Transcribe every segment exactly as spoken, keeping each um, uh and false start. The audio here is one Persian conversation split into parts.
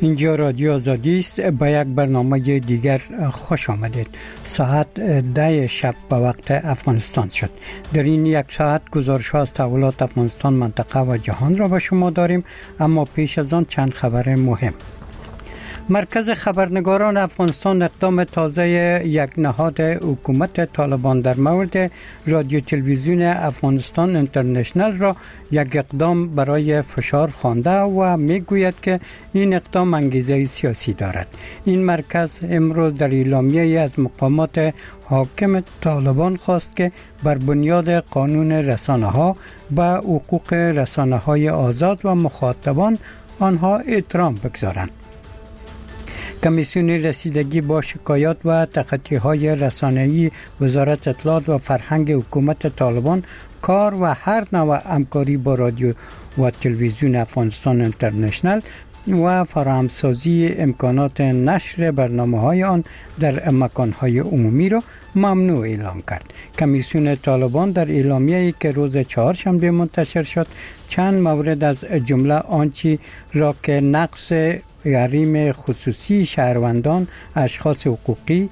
اینجا رادیو آزادی است. با یک برنامه دیگر خوش آمدید. ساعت ده شب به وقت افغانستان شد. در این یک ساعت گزارش ها از تحولات افغانستان، منطقه و جهان را به شما داریم، اما پیش از آن چند خبر مهم. مرکز خبرنگاران افغانستان اقدام تازه یک نهاد حکومت طالبان در مورد رادیو تلویزیون افغانستان اینترنشنل را یک اقدام برای فشار خوانده و میگوید که این اقدام انگیزه سیاسی دارد. این مرکز امروز در اعلامیه از مقامات حاکم طالبان خواست که بر بنیاد قانون رسانه ها به حقوق رسانه های آزاد و مخاطبان آنها احترام بگذارند. کمیسیون رسیدگی با شکایات و تخطی‌های رسانه‌ای وزارت اطلاعات و فرهنگ حکومت طالبان کار و هر نوع همکاری با رادیو و تلویزیون افغانستان اینترنشنل و فراهمسازی امکانات نشر برنامه‌های آن در مکان‌های عمومی را ممنوع اعلام کرد. کمیسیون طالبان در اعلامیه‌ای که روز چهارشنبه منتشر شد چند مورد از جمله آنچه را که نقض حریم خصوصی شهروندان، اشخاص حقوقی،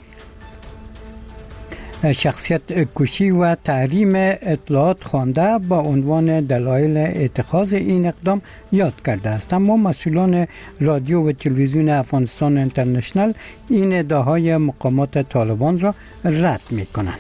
شخصیت کشی و تحریم اطلاعات خوانده با عنوان دلایل اتخاذ این اقدام یاد کرده است. اما مسئولان رادیو و تلویزیون افغانستان اینترنشنل این ادعاهای مقامات طالبان را رد می کنند.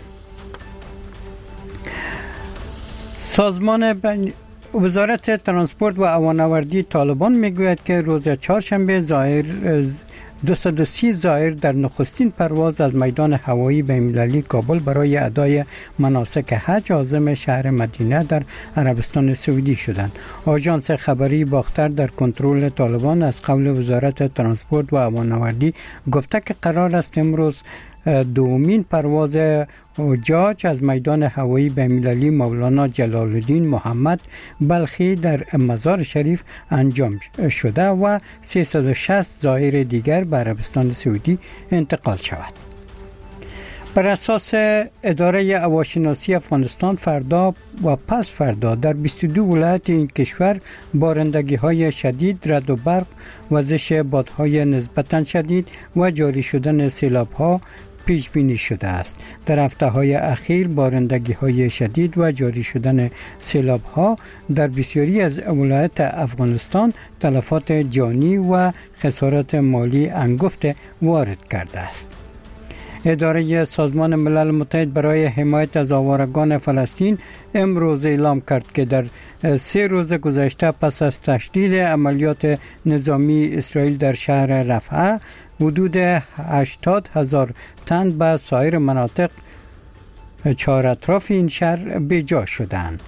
سازمان بین وزارت ترانسپورت و هوانوردی طالبان میگوید که روز چهارشنبه ظاهر دویست و سی زائر در نخستین پرواز از میدان هوایی بین‌المللی کابل برای ادای مناسک حج عازم شهر مدینه در عربستان سعودی شدند. آژانس خبری باختر در کنترل طالبان از قول وزارت ترانسپورت و هوانوردی گفته که قرار است امروز دومین پرواز حجاج از میدان هوایی بین‌المللی مولانا جلال الدین محمد بلخی در مزار شریف انجام شده و سیصد و شصت زائر دیگر به عربستان سعودی انتقال شود. بر اساس اداره هواشناسی افغانستان فردا و پس فردا در بیست و دو ولایت این کشور بارندگی های شدید، رعد و برق، وزش بادهای نسبتاً شدید و جاری شدن سیلاب ها پیش بینی شده است. در هفته های اخیر بارندگی های شدید و جاری شدن سیلاب ها در بسیاری از ولایات افغانستان تلفات جانی و خسارات مالی انگفت وارد کرده است. اداره سازمان ملل متحد برای حمایت از آوارگان فلسطین امروز اعلام کرد که در سه روز گذشته پس از تشدید عملیات نظامی اسرائیل در شهر رفح حدود هشتاد هزار تن به سایر مناطق چهار اطراف این شهر بیجا شدند.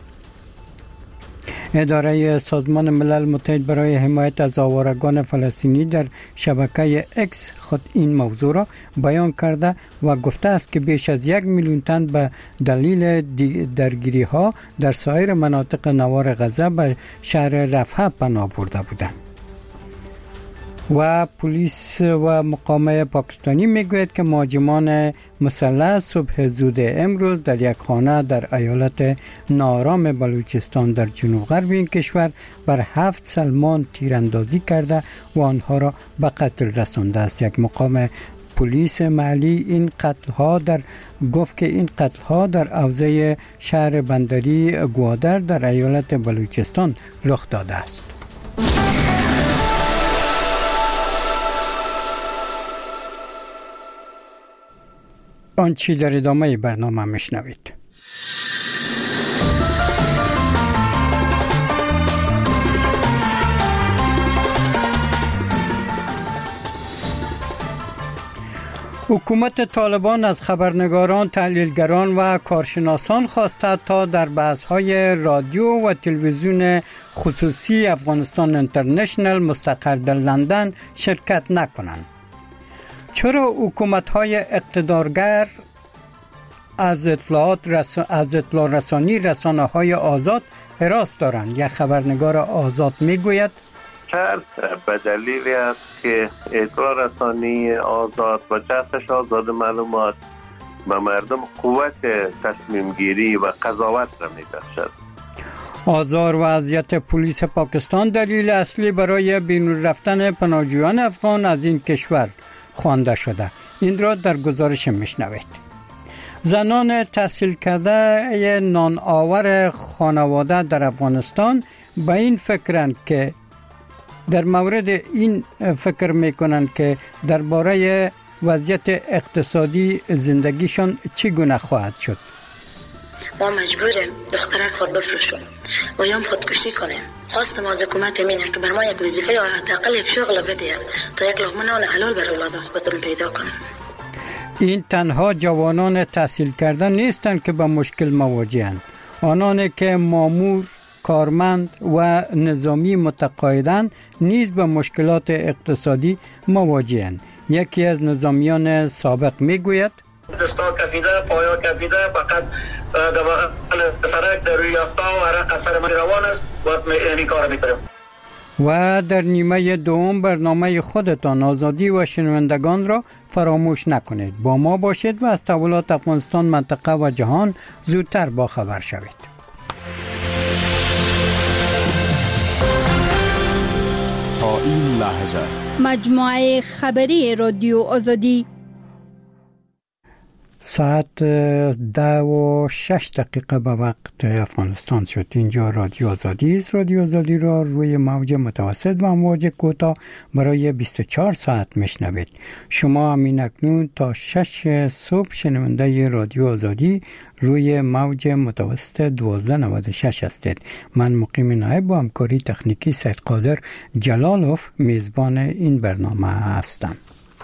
اداره سازمان ملل متحد برای حمایت از آوارگان فلسطینی در شبکه اکس خود این موضوع را بیان کرده و گفته است که بیش از یک میلیون تن به دلیل درگیری ها در سایر مناطق نوار غزه به شهر رفح پناه برده بودند. و پلیس و مقامه پاکستانی میگوید که مهاجمان مسلح صبح زود امروز در یک خانه در ایالت ناآرام بلوچستان در جنوب غرب این کشور بر هفت سلمان تیراندازی کرده و آنها را به قتل رسانده است. یک مقام پلیس محلی این قتل ها در گفت که این قتل ها در حوزه شهر بندری گوادر در ایالت بلوچستان رخ داده است. آنچه در ادامه برنامه میشنوید. حکومت طالبان از خبرنگاران، تحلیلگران و کارشناسان خواسته تا در بحث‌های رادیو و تلویزیون خصوصی افغانستان اینترنشنل مستقر در لندن شرکت نکنند. چرا حکومت‌های اقتدارگر از اطلاعات رس... از اطلاع رسانی رسانه‌های آزاد حراس دارند؟ یک خبرنگار آزاد میگوید شرط به دلیلی است که اطلاع رسانی آزاد و چرخش آزاد معلومات به مردم قوت تصمیم گیری و قضاوت را می‌بخشد. آزار و اذیت پلیس پاکستان دلیل اصلی برای بیرون رفتن پناهجویان افغان از این کشور خوانده شده. این را در گزارش میشنوید. زنان تحصیل کرده نان آور خانواده در افغانستان به این فکرند که در مورد این فکر میکنند که درباره وضعیت اقتصادی زندگیشان چگونه خواهد شد. ما مجبوریم دخترک خود بفروشیم و یا خودکشی کنیم. خواستم از حکومت اینه که بر ما یک وظیفه یا حداقل یک شغل بده تا یک لقمه نان حلال برای اولاد بتونیم پیدا کنیم. این تنها جوانان تحصیل کرده نیستند که با مشکل مواجهند. آنان که مامور، کارمند و نظامی متقاعدند نیز به مشکلات اقتصادی مواجهند. یکی از نظامیان سابق میگوید دستا کفیده، پایا کفیده، فقط در سرک در روی یافتا و عرق اثر من روان است و این کار میکنم. و در نیمه دوم برنامه خودتان آزادی و شنوندگان را فراموش نکنید. با ما باشید و از تحولات افغانستان، منطقه و جهان زودتر با خبر شوید. تا این لحظه مجموعه خبری رادیو آزادی ساعت ده و شش دقیقه به وقت افغانستان شد. اینجا رادیو آزادی است. رادیو آزادی را روی موج متوسط و موج کوتاه برای بیست و چهار ساعت میشنوید. شما همین اکنون تا شش صبح شنونده رادیو آزادی روی موج متوسط دوازده نود و شش هستید. من مقیم نایب با همکاری تکنیکی سید قادر جلالوف میزبان این برنامه هستم.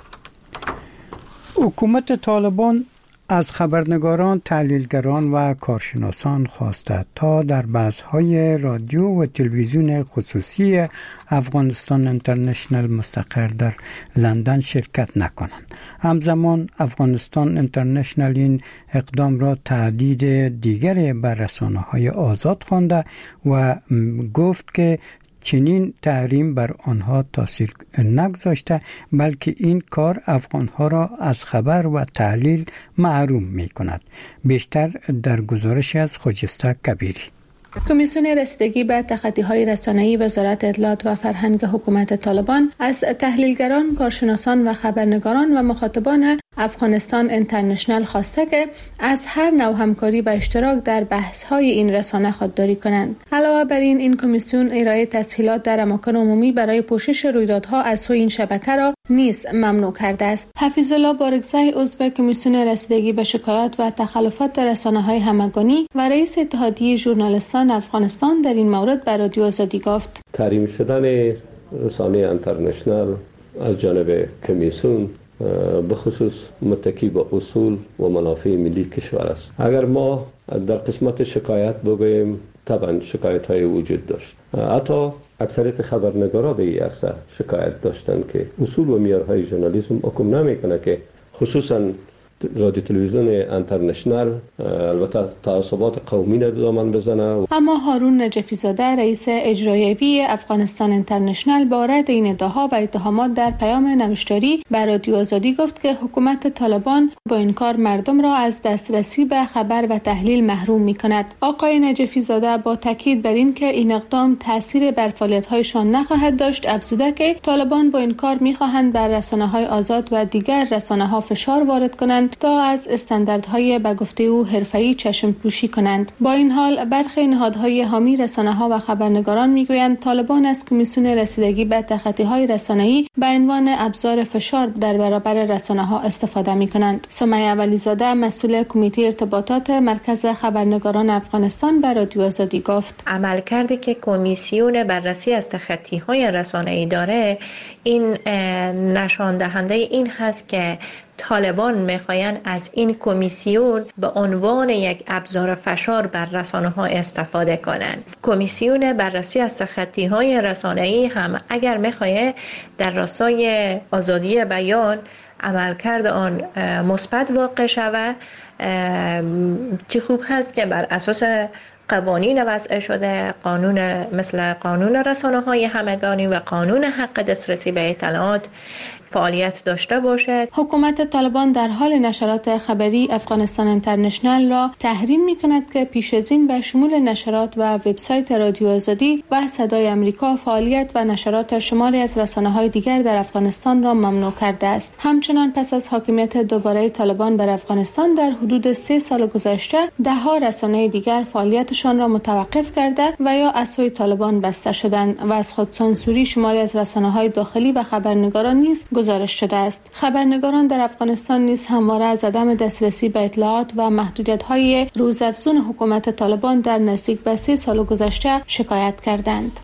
حکومت طالبان از خبرنگاران، تحلیلگران و کارشناسان خواسته تا در بحث‌های رادیو و تلویزیون خصوصی افغانستان اینترنشنال مستقر در لندن شرکت نکنند. همزمان افغانستان اینترنشنال این اقدام را تهدید دیگری بر رسانه‌های آزاد خوانده و گفت که چنین تحریم بر آنها تاثیر نگذاشته، بلکه این کار افغانها را از خبر و تحلیل محروم می کند. بیشتر در گزارش از خجسته کبیری. کمیسیون رسیدگی به تخطی‌های رسانه‌ای وزارت اطلاعات و فرهنگ حکومت طالبان از تحلیلگران، کارشناسان و خبرنگاران و مخاطبان افغانستان اینترنشنال خواسته که از هر نوع همکاری و اشتراک در بحث‌های این رسانه خودداری کنند. علاوه بر این، این کمیسیون ارائه تسهیلات در اماکن عمومی برای پوشش رویدادها از سوی این شبکه را نیز ممنوع کرده است. حفیظ الله بارگزی، عضو کمیسیون رسیدگی به شکایات و تخلفات رسانه‌های همگانی و رئیس اتحادیه ژورنالیستان افغانستان، در این مورد به رادیو آزادی گفت: تحریم شدن رسانه اینترنشنال از جانب کمیسیون به خصوص متکی به اصول و منافع ملی کشور است. اگر ما در قسمت شکایت بگوییم، طبعا شکایت های وجود داشت. حتی اکثریت خبرنگارا به این عرصه شکایت داشتند که اصول و معیارهای ژورنالیسم حکم نمیکنه که خصوصا رادیو تلویزیون اینترنشنال البته تعصبات قومی دامن بزنه. اما هارون نجفی زاده، رئیس اجرایی افغانستان اینترنشنال، باره این ادعاها و اتهامات در پیام نوشتاری به رادیو آزادی گفت که حکومت طالبان با این کار مردم را از دسترسی به خبر و تحلیل محروم می‌کند. آقای نجفی زاده با تاکید بر این که این اقدام تأثیر بر فعالیت‌هایشان نخواهد داشت، افزوده که طالبان با این کار می‌خواهند بر رسانه‌های آزاد و دیگر رسانه‌ها فشار وارد کنند تا از استانداردهای به گفته او حرفه‌ای چشم پوشی کنند. با این حال برخی نهادهای حامی رسانه‌ها و خبرنگاران میگویند طالبان از کمیسیون رسیدگی به تخطی‌های رسانه‌ای به عنوان ابزار فشار در برابر رسانه‌ها استفاده می‌کنند. سمیه ولیزاده، مسئول کمیته ارتباطات مرکز خبرنگاران افغانستان، به رادیو آزادی گفت: عملکردی که کمیسیون بررسی از تخطی‌های رسانه‌ای داره، این نشان دهنده این هست که طالبان میخواین از این کمیسیون به عنوان یک ابزار فشار بر رسانه ها استفاده کنند. کمیسیون بررسی از تخطی های رسانه‌ای هم اگر میخواه در راستای آزادی بیان عملکرد آن مثبت واقع شود، چه خوب هست که بر اساس قوانین وضع شده، قانون مثل قانون رسانه‌های همگانی و قانون حق دسترسی به اطلاعات، فعالیت داشته باشد. حکومت طالبان در حال نشرات خبری افغانستان اینترنشنال را تحریم می‌کند که پیش از این به شمول نشرات و وبسایت رادیو آزادی و صدای آمریکا فعالیت و نشرات شماری از رسانه‌های دیگر در افغانستان را ممنوع کرده است. همچنان پس از حاکمیت دوباره طالبان بر افغانستان در حدود سه سال گذشته ده‌ها رسانه دیگر فعالیتشان را متوقف کرده و یا از سوی طالبان بسته شدند و از خود سانسوری شماری از رسانه‌های داخلی و خبرنگاران نیز گزارش شده است. خبرنگاران در افغانستان نیز همواره از عدم دسترسی به اطلاعات و محدودیت‌های روزافزون حکومت طالبان در نزدیک به سه سال گذشته شکایت کردند.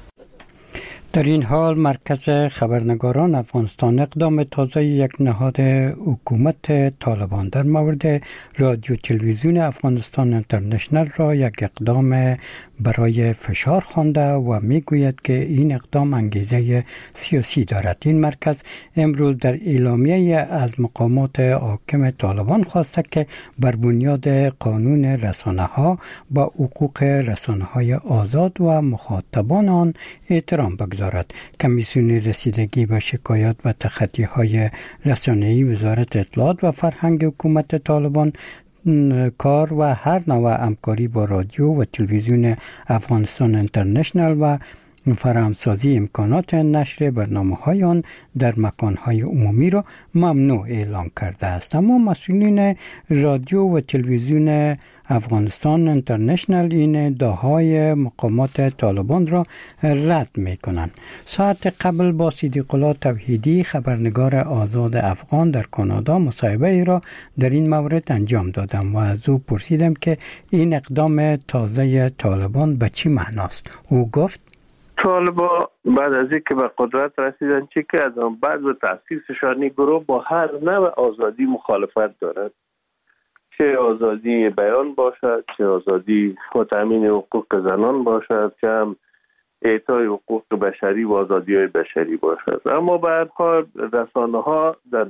در این حال مرکز خبرنگاران افغانستان اقدام تازه یک نهاد حکومت طالبان در مورد رادیو تلویزیون افغانستان اینترنشنال را یک اقدام برای فشار خوانده و میگوید که این اقدام انگیزه سیاسی دارد. این مرکز امروز در اعلامیه از مقامات حاکم طالبان خواسته که بر بنیاد قانون رسانه‌ها با حقوق رسانه‌های آزاد و مخاطبان آن احترام بگذارد. کمیسیون رسیدگی به شکایات و تخطی‌های رسانه‌ای وزارت اطلاعات و فرهنگ حکومت طالبان کار و هر نوع همکاری با رادیو و تلویزیون افغانستان اینترنشنال و فراهمسازی امکانات نشر برنامه‌های آن در مکان‌های عمومی را ممنوع اعلام کرده است. اما مسئولین رادیو و تلویزیون افغانستان اینترنشنال این ادعاهای مقامات طالبان را رد می‌کنند. ساعت قبل با صدیق الله توحیدی خبرنگار آزاد افغان در کانادا مصاحبه ای را در این مورد انجام دادم و از او پرسیدم که این اقدام تازه طالبان به چی معناست. او گفت طالبان بعد از اینکه به قدرت رسیدن چی کردن؟ بعد به تأسیسشان گروه با هر نوع آزادی مخالفت دارد، چه آزادی بیان باشد، چه آزادی و تامین حقوق زنان باشد، چه هم اعطای حقوق بشری و آزادی های بشری باشد. اما به هر حال رسانه ها در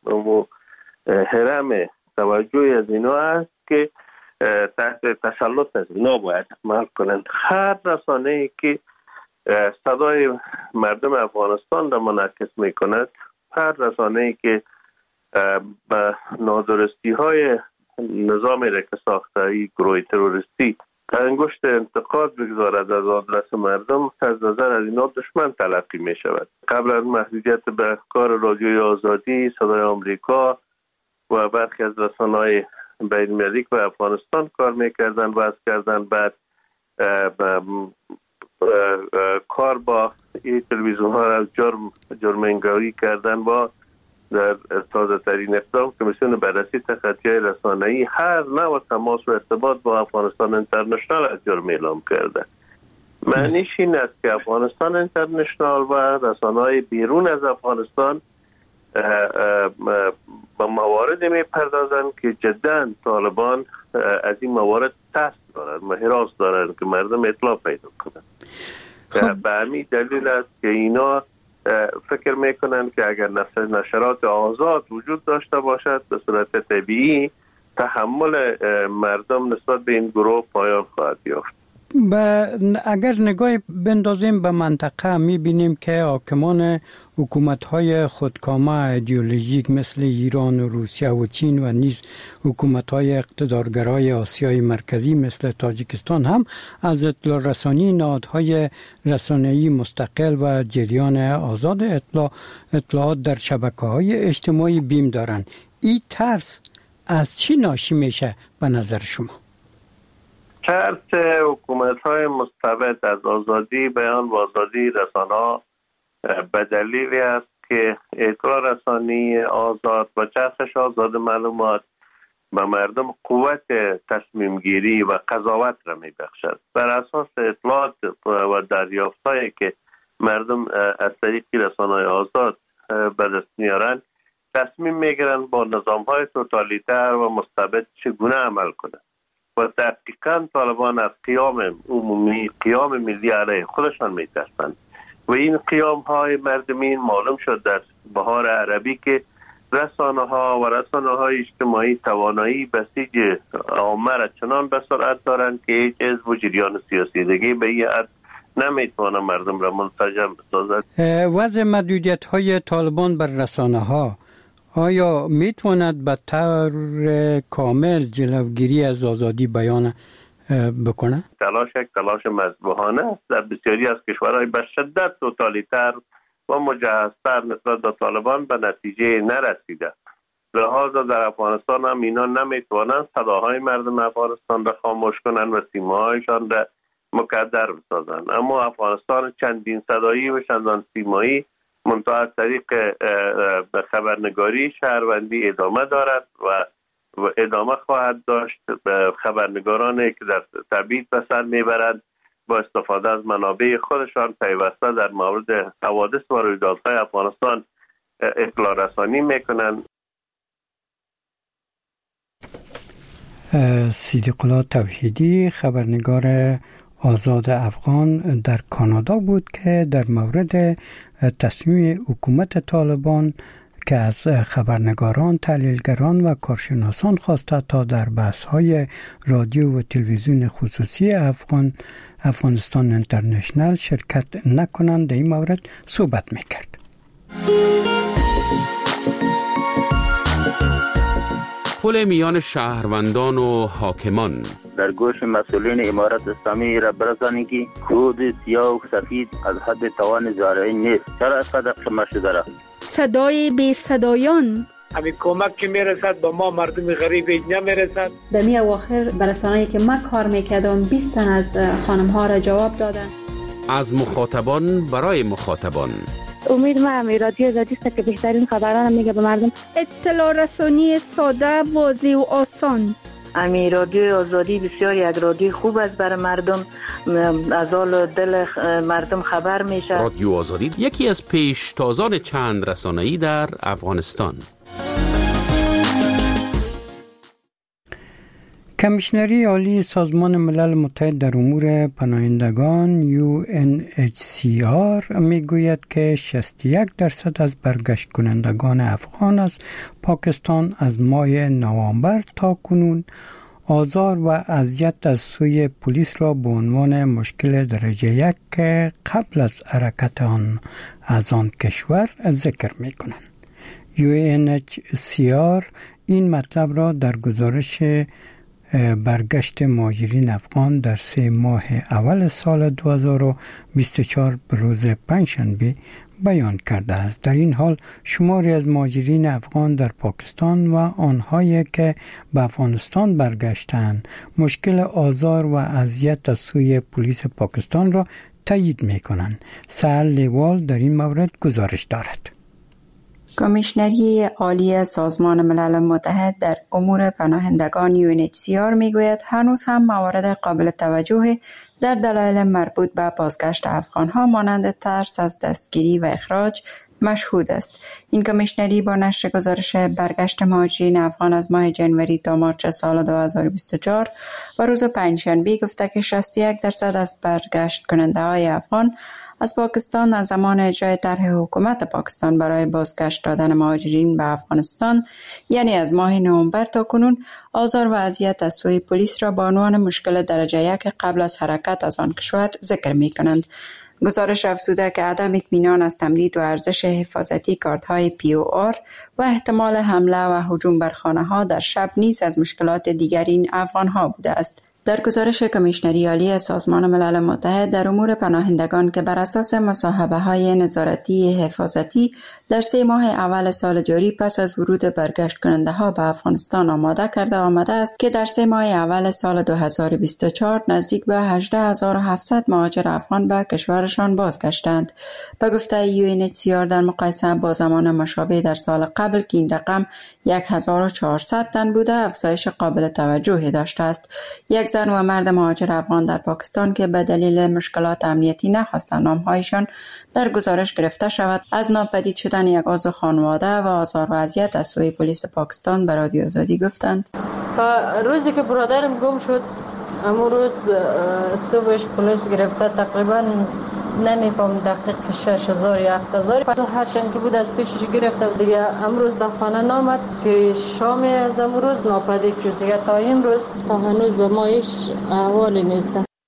حرم توجه از اینا است که تحت تسلط از اینا باید عمل کنند. هر رسانه ای که صدای مردم افغانستان را منعکس می کند، هر رسانه ای که به نادرستی های نظامی را که ساخته ای گروه تروریستی انگشت انتقاد بگذارد از آدرس مردم، از نظر از اینا دشمن تلقی می شود. قبل از محدودیت به کار رادیوی آزادی، صدای آمریکا و برخی از رسانه‌های بین المللی به افغانستان کار میکردن و از کردن بعد کار با این تلویزیون ها از جرم جرم انگاری کردن با در تازه ترین اقدام کمیسیون بررسی تخطی‌های رسانه‌ای هر نوع تماس و ارتباط با افغانستان اینترنشنال از جرم اعلام کرده. معنیش این است که افغانستان اینترنشنال و رسانه‌های بیرون از افغانستان با مواردی میپردازند که جداً طالبان از این موارد ترس دارند و هراس دارند که مردم اطلاع پیدا کنند. خب. به همین دلیل است که اینا فکر میکنند که اگر نشرات آزاد وجود داشته باشد به صورت طبیعی تحمل مردم نسبت به این گروه پایان خواهد یافت. با اگر نگاه بندازیم به منطقه میبینیم که حاکمان حکومت‌های خودکامه ایدئولوژیک مثل ایران و روسیه و چین و نیز حکومت‌های اقتدارگرای آسیای مرکزی مثل تاجیکستان هم از اطلاع رسانی نهادهای رسانه‌ای مستقل و جریان آزاد اطلاع اطلاعات در شبکه‌های اجتماعی بیم دارند. این ترس از چی ناشی میشه به نظر شما؟ ترس حکومت‌های مستبد از آزادی بیان و آزادی رسانه‌ها به دلیلی است که اطلاع رسانی آزاد و چرخش آزاد معلومات به مردم قوت تصمیم گیری و قضاوت را می بخشد. بر اساس اطلاعات و دریافت‌هایی که مردم از طریق رسانه‌های آزاد به دست میارند تصمیم میگیرند با نظام‌های توتالیتر و مستبد چگونه عمل کنند. و دقیقاً طالبان از قیام عمومی، قیام ملی علیه خودشان میترسند و این قیام های مردمین معلوم شد در بهار عربی که رسانه ها و رسانه های اجتماعی توانایی بسیج عامه را چنان به سرعت دارند که هیچ حزب و جریان سیاسی دیگه به این حد نمیتونه مردم را منسجم بسازد. وضع محدودیت های طالبان بر رسانه ها آیا میتواند به طور کامل جلوگیری از آزادی بیان بکنه؟ تلاش یک تلاش مذبوحانه است. در بسیاری از کشورهای به شدت توتالیتر و مجهزتر نسبت به طالبان به نتیجه نرسیده. لحاظا در افغانستان هم اینا نمیتوانند صداهای مردم افغانستان را خاموش کنند و سیماهایشان را مکدر بسازند. اما افغانستان چندین صدایی و چندان سیمایی منتها از طریق خبرنگاری شهروندی ادامه دارد و ادامه خواهد داشت. خبرنگارانی که در تبعید به سر میبرند با استفاده از منابع خودشان پیوسته در مورد حوادث و رویدادهای افغانستان اطلاع رسانی میکنند. صدیق الله توحیدی خبرنگار آزاد افغان در کانادا بود که در مورد تصمیم حکومت طالبان که از خبرنگاران، تحلیلگران و کارشناسان خواسته تا در بحث‌های رادیو و تلویزیون خصوصی افغان افغانستان اینترنشنل شرکت نکنند در این مورد صحبت میکرد. پل میان شهروندان و حاکمان در گوش مسئولین امارت اسلامی را برسانی که خود سیاه و سفید از حد توان زارعی نیست. چرا از قدر شما شده را؟ صدای بی صدایان همین کمک که میرسد با ما مردم غریب نمیرسد. در می اواخر برسانه‌ای که من کار میکردم بیست تن از خانم ها را جواب دادن. از مخاطبان برای مخاطبان. امید ما هم رادیو آزادی است که بهترین خبران میگه به مردم. اطلاع رسانی ساده، واضح و آسان. امی رادیو آزادی بسیار یک رادیو خوب است برای مردم، از حال دل مردم خبر میشه. رادیو آزادی یکی از پیشتازان چند رسانه‌ای در افغانستان. کمیشنری عالی سازمان ملل متحد در امور پناهندگان یو ان اچ سی آر میگوید که شصت و یک درصد از برگشت کنندگان افغان از پاکستان از ماه نوامبر تا کنون آزار و اذیت از سوی پلیس را به عنوان مشکل درجه یک که قبل از حرکت آن از آن کشور ذکر می کنند. یو ان اچ سی آر این مطلب را در گزارش برگشت مهاجرین افغان در سه ماه اول سال دو هزار و بیست و چهار به روز پنجشنبه بیان کرده است. در این حال شماری از مهاجرین افغان در پاکستان و آنهایی که به افغانستان برگشتند مشکل آزار و اذیت از سوی پلیس پاکستان را تایید می‌کنند. سهل لیوال در این مورد گزارش دارد. کمیشنری عالی سازمان ملل متحد در امور پناهندگان یو ان اچ سی آر میگوید هنوز هم موارد قابل توجه در دلایل مربوط به بازگشت افغانها مانند ترس از دستگیری و اخراج مشهود است. این کمیشنری با نشر گزارش برگشت مهاجرین افغان از ماه جنوری تا مارچ سال دو هزار و بیست و چهار و روز پنجشنبه گفته که شصت و یک درصد از برگشت کننده های افغان از پاکستان از زمان اجرای طرح حکومت پاکستان برای بازگشت دادن مهاجرین به افغانستان یعنی از ماه نوامبر تا کنون آزار و اذیت از سوی پلیس را به عنوان مشکل درجه یک قبل از حرکت از آن کشور ذکر می کنند. گزارش افزوده که عدم اطمینان از تمدید و ارزش حفاظتی کارت‌های پی او آر و احتمال حمله و هجوم بر خانه‌ها در شب نیز از مشکلات دیگر این افغان‌ها بوده است. در گزارش کمیشنری عالی سازمان ملل متحد در امور پناهندگان که بر اساس مصاحبه‌های نظارتی حفاظتی در سه ماه اول سال جاری پس از ورود برگشت کننده ها به افغانستان آماده کرده آمده است که در سه ماه اول سال دو هزار و بیست و چهار نزدیک به هجده هزار و هفتصد مهاجر افغان به کشورشان بازگشتند. به گفته یو ان اچ سی آر در مقایسه با زمان مشابه در سال قبل که این رقم هزار و چهارصد تن بوده افزایش قابل توجهی داشته است. یک زن و مرد مهاجر افغان در پاکستان که به دلیل مشکلات امنیتی نخواستند نامهایشان در گزارش گرفته شود از ناپدید شدن یک عضو خانواده و آزار و اذیت از سوی پلیس پاکستان به رادیو آزادی گفتند. روزی که برادرم گم شد امروز روز صبحش پلیس گرفته تقریبا نمیفهم دقیق شش هزار یا هفت هزار هرچند که بود از پیشش گرفته دیگه امروز در خانه نامد که شام از امروز ناپدید شد دیگه تا این روز تا هنوز به ما هیچ احوالی نیست.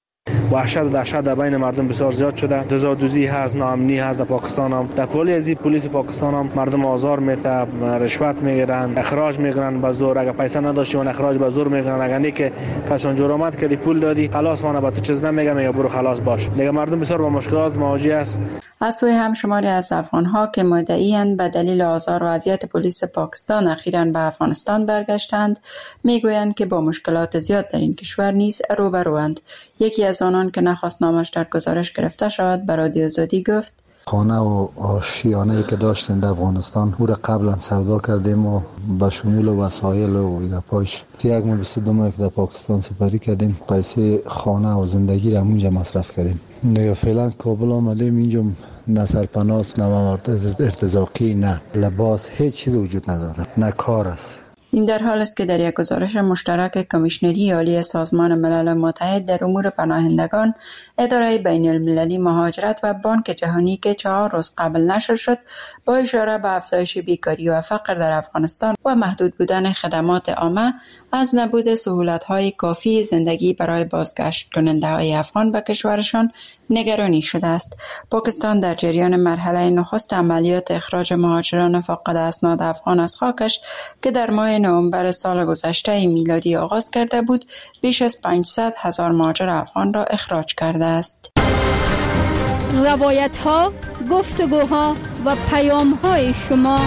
وحشت و دهشت در بین مردم بسیار زیاد شده. دزدی هست، ناامنی هست در پاکستان هم. در پلی از پلیس پاکستان هم مردم آزار میده، رشوت میگیرن، اخراج میگیرن به زور. اگه پیسه نداشتی اون اخراج به زور میگیرن. اگه نه که کسان جرمت کردی پول دادی خلاص مانه به تو چیز نمیگم یا برو خلاص باش. دیگه مردم بسیار با مشکلات مواجه است. از سوی هم شماری از افغان‌ها که مدعی‌اند به دلیل آزار و اذیت پلیس پاکستان اخیراً به افغانستان برگشتند میگویند که با مشکلات زیاد در این کشور نیز روبروند. یکی از آنان که نخواست نامش در گزارش گرفته شود به رادیو آزادی گفت: خانه و آشیانه‌ای که داشتیم در افغانستان او را قبلا سودا کردیم و به شمول و وسایل و گپاش یک ماه بیست و دو ماه که در پاکستان سپری کردیم، پیسه خانه و زندگی را اونجا مصرف کردیم. دیگه فعلا کابل آمدیم، اینجا نه سرپناست، نه موارد ارتزاقی، نه لباس، هیچ چیز وجود نداره، نه کار است. این در حال است که در یک گزارش مشترک کمیشنری عالی سازمان ملل متحد در امور پناهندگان، اداره بین المللی مهاجرت و بانک جهانی که چهار روز قبل نشر شد، با اشاره به افزایش بیکاری و فقر در افغانستان و محدود بودن خدمات عامه، از نبود سهولت‌های کافی زندگی برای بازگشت کننده‌های افغان به کشورشان نگرانی شده است. پاکستان در جریان مرحله نخست عملیات اخراج مهاجران فاقد اسناد افغان از خاکش که در ماه نوامبر سال گذشته میلادی آغاز کرده بود، بیش از پانصد هزار مهاجر افغان را اخراج کرده است. روایت‌ها، گفتگوها و پیام‌های شما.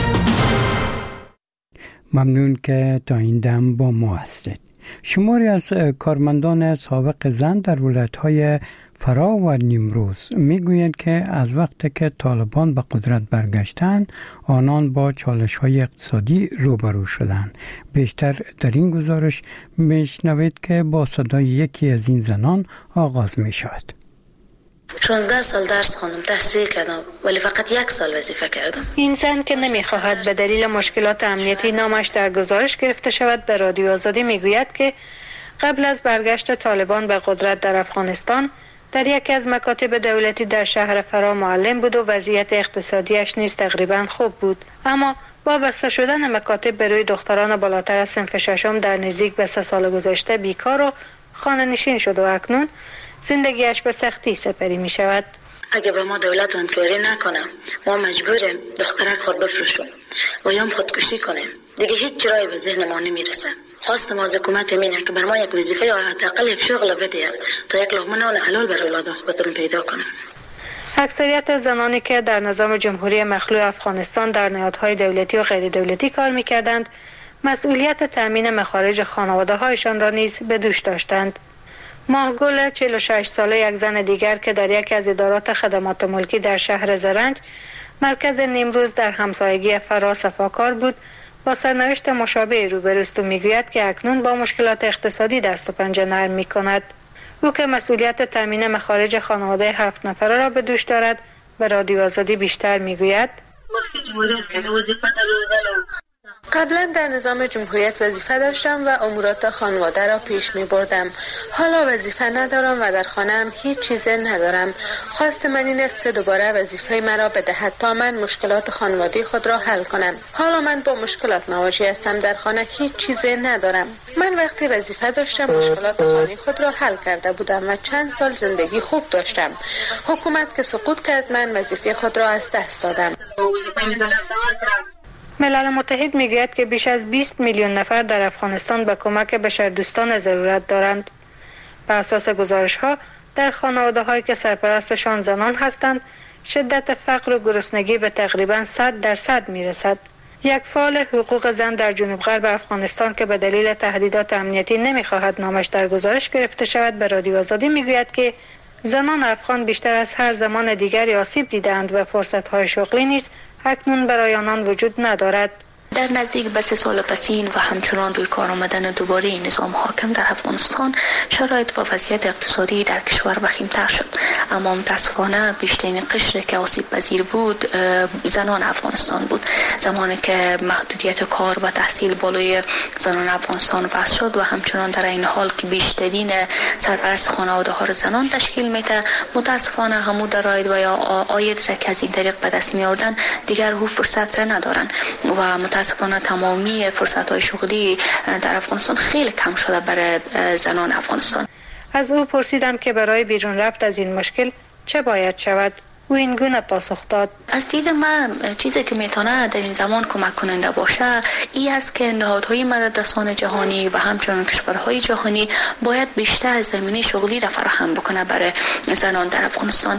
ممنون که تا این دم با ما هستید. شماری از کارمندان سابق زن در ولایت‌های فرا و نیمروز میگویند که از وقتی که طالبان به قدرت برگشتند آنان با چالش‌های اقتصادی روبرو شدند. بیشتر در این گزارش میشنوید که با صدای یکی از این زنان آغاز میشود. شانزده سال درس خواندم، تحصیل کردم، ولی فقط یک سال وظیفه کردم. این زن که نمیخواهد به دلیل مشکلات امنیتی نامش در گزارش گرفته شود به رادیو آزادی میگوید که قبل از برگشت طالبان به قدرت در افغانستان در یکی از مکاتب دولتی در شهر فرا معلم بود و وضعیت اقتصادیش نیز تقریبا خوب بود، اما با بسته شدن مکاتب به روی دختران بالاتر از صنف ششم در نزدیک به سه سال گذشته بیکار و خانه نشین شد و اکنون زندگیش به سختی سپری می شود. اگه به ما دولت همکاری نکنه ما مجبوریم دخترک خود بفروشیم و یا خودکشی کنیم. دیگه هیچ جایی به ذهن ما نمیرسه. خواستم از حکومت اینه که بر ما یک وظیفه یا حداقل یک شغل بده تا یک لقمه نان حلال برای اولاد بتونیم پیدا کنیم. اکثریت زنانی که در نظام جمهوری مخلوع افغانستان در نهادهای دولتی و غیر دولتی کار می‌کردند، مسئولیت تامین مخارج خانواده‌هایشان را نیز به دوش داشتند. ماهگل چهل و شش ساله یک زن دیگر که در یکی از ادارات خدمات ملکی در شهر زرنج مرکز نیمروز در همسایگی فرا صفاکار بود، با سرنوشت مشابه روبروست و میگوید که اکنون با مشکلات اقتصادی دست و پنجه نرم میکند. او که مسئولیت تامین مخارج خانواده هفت نفره را به دوش دارد به رادیو آزادی بیشتر میگوید: قبلا در نظام جمهوریت وظیفه داشتم و امورات خانواده را پیش می بردم. حالا وظیفه ندارم و در خانه‌ام هیچ چیز ندارم. خواست من این است که دوباره وظیفه مرا بدهد تا من مشکلات خانوادی خود را حل کنم. حالا من با مشکلات مواجه هستم، در خانه هیچ چیز ندارم. من وقتی وظیفه داشتم مشکلات خانه خود را حل کرده بودم و چند سال زندگی خوب داشتم. حکومت که سقوط کرد من وظیفه خود را از دست دادم. ملل متحد میگوید که بیش از بیست میلیون نفر در افغانستان به کمک بشردوستانه ضرورت دارند. بر اساس گزارش‌ها در خانواده‌هایی که سرپرستشان زنان هستند، شدت فقر و گرسنگی به تقریباً صد درصد میرسد. یک فعال حقوق زن در جنوب غرب افغانستان که به دلیل تهدیدات امنیتی نمیخواهد نامش در گزارش گرفته شود به رادیو آزادی میگوید که زنان افغان بیشتر از هر زمان دیگری آسیب دیدند و فرصت‌های شغلی نیز اکنون برای آنان وجود ندارد. در نزدیک به سه سال پسین و همچنان روی کار آمدن دوباره نظام حاکم در افغانستان شرایط و وضعیت اقتصادی در کشور وخیم‌تر شد، اما متاسفانه بیشترین قشری که آسیب پذیر بود زنان افغانستان بود. زمانی که محدودیت کار و تحصیل بالای زنان افغانستان وضع شد و همچنان در این حال که بیشترین سرپرست خانواده‌ها را زنان تشکیل میده، متاسفانه همو درآمد و یا عاید را که از این طریق به دست می‌آوردن دیگر هو فرصت را ندارن و متاسفانه تمامی فرصت‌های شغلی در افغانستان خیلی کم شده برای زنان افغانستان. از او پرسیدم که برای بیرون رفت از این مشکل چه باید شود. او این گونه پاسخ داد: از دید من چیزی که میتونه در این زمان کمک کننده باشه این است که نهادهای مددرسان جهانی و همچنین کشورهای جهانی باید بیشتر زمینه شغلی را فراهم بکنه برای زنان در افغانستان.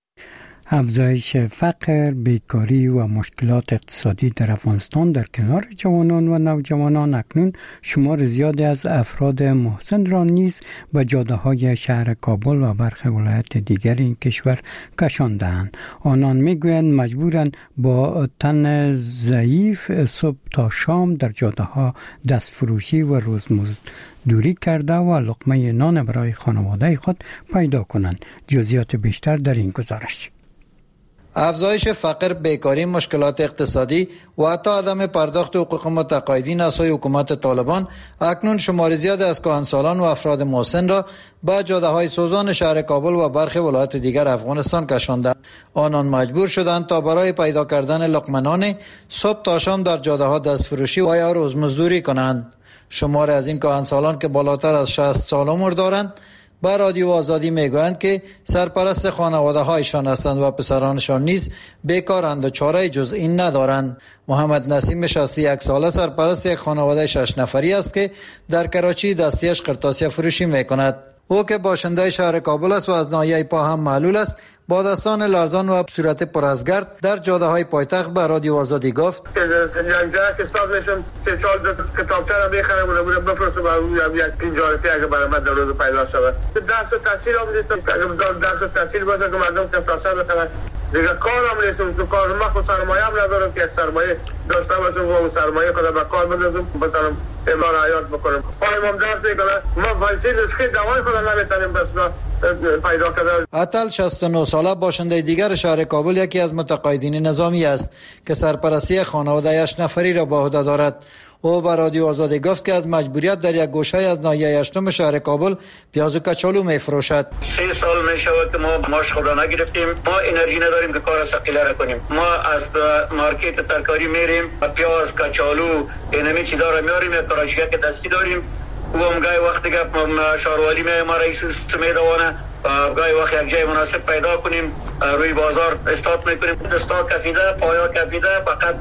افزایش فقر، بیکاری و مشکلات اقتصادی در افغانستان در کنار جوانان و نوجوانان اکنون شمار زیادی از افراد محسن را نیز به جاده‌های شهر کابل و برخی ولایات دیگر این کشور کشانده‌اند. آنان میگویند مجبورند با تن ضعیف صبح تا شام در جاده‌ها دست فروشی و روزمزدوری کرده و لقمه نان برای خانواده خود پیدا کنند. جزئیات بیشتر در این گزارش. افزایش فقر، بیکاری، مشکلات اقتصادی و حتی عدم پرداخت حقوق متقاعدین از سوی حکومت طالبان اکنون شمار زیاد از کهنسالان و افراد محسن را به جاده‌های سوزان شهر کابل و برخی ولایات دیگر افغانستان کشاندند. آنان مجبور شدند تا برای پیدا کردن لقمه نان صبح تا شام در جاده‌ها دست فروشی و یا روزمزدوری کنند. شمار از این کهنسالان که بالاتر از شصت سال عمر دارند با رادیو آزادی میگویند که سرپرست خانواده هایشان هستند و پسرانشان نیز بیکارند و چاره جز این ندارند. محمد نسیم شصت و یک ساله سرپرست یک خانواده شش نفری است که در کراچی دستیش قرطاسیه فروشی میکند. او که باشنده شهر کابل است و از ناحیه پا هم معلول است، با دستان لرزان و صورت پر از گرد در جاده های پایتخت به رادیو آزادی گفت که استاد میشم سه چهار کتابچه را بخرم و بودم بفرستم و یک تجارتی اگه برای من در روز پیدا شود. درس تحصیل هم نیستم، اگه درس تحصیل باشه که مردم کفراسه بخرن دیگه کارم نیستم. تو کار ما خود سرمایه هم ندارم که یک سرمایه داشته باشم و اون سرمایه خود به کار بندازم بتونم امرار حیات بکنم. پایم هم درد میکنه، ما فایسی نسخه دوای خود نمیتونیم بس پیدا کرده. عطل شصت و نه ساله باشنده دیگر شهر کابل یکی از متقاعدین نظامی است که سرپرستی خانواده هشت نفری را به عهده دارد. او به رادیو آزادی گفت که از مجبوریت در یک گوشه از ناحیه هشتم شهر کابل پیاز و کچالو میفروشد. سه سال میشود که ما ماش خود را نگرفتیم، ما انرژی نداریم که کار ثقیله را کنیم. ما از مارکت ترکاری میریم، پیاز، کچالو، اینمی چیزا را میاریم، یک کاراشگاه که دستی داریم. او هم گاهی وقتی که شاروالی می ما رئیس میدوانه گاهی وقت یک جای مناسب پیدا کنیم روی بازار استارت میکنیم. استارت کفیده، پایا کفیده، فقط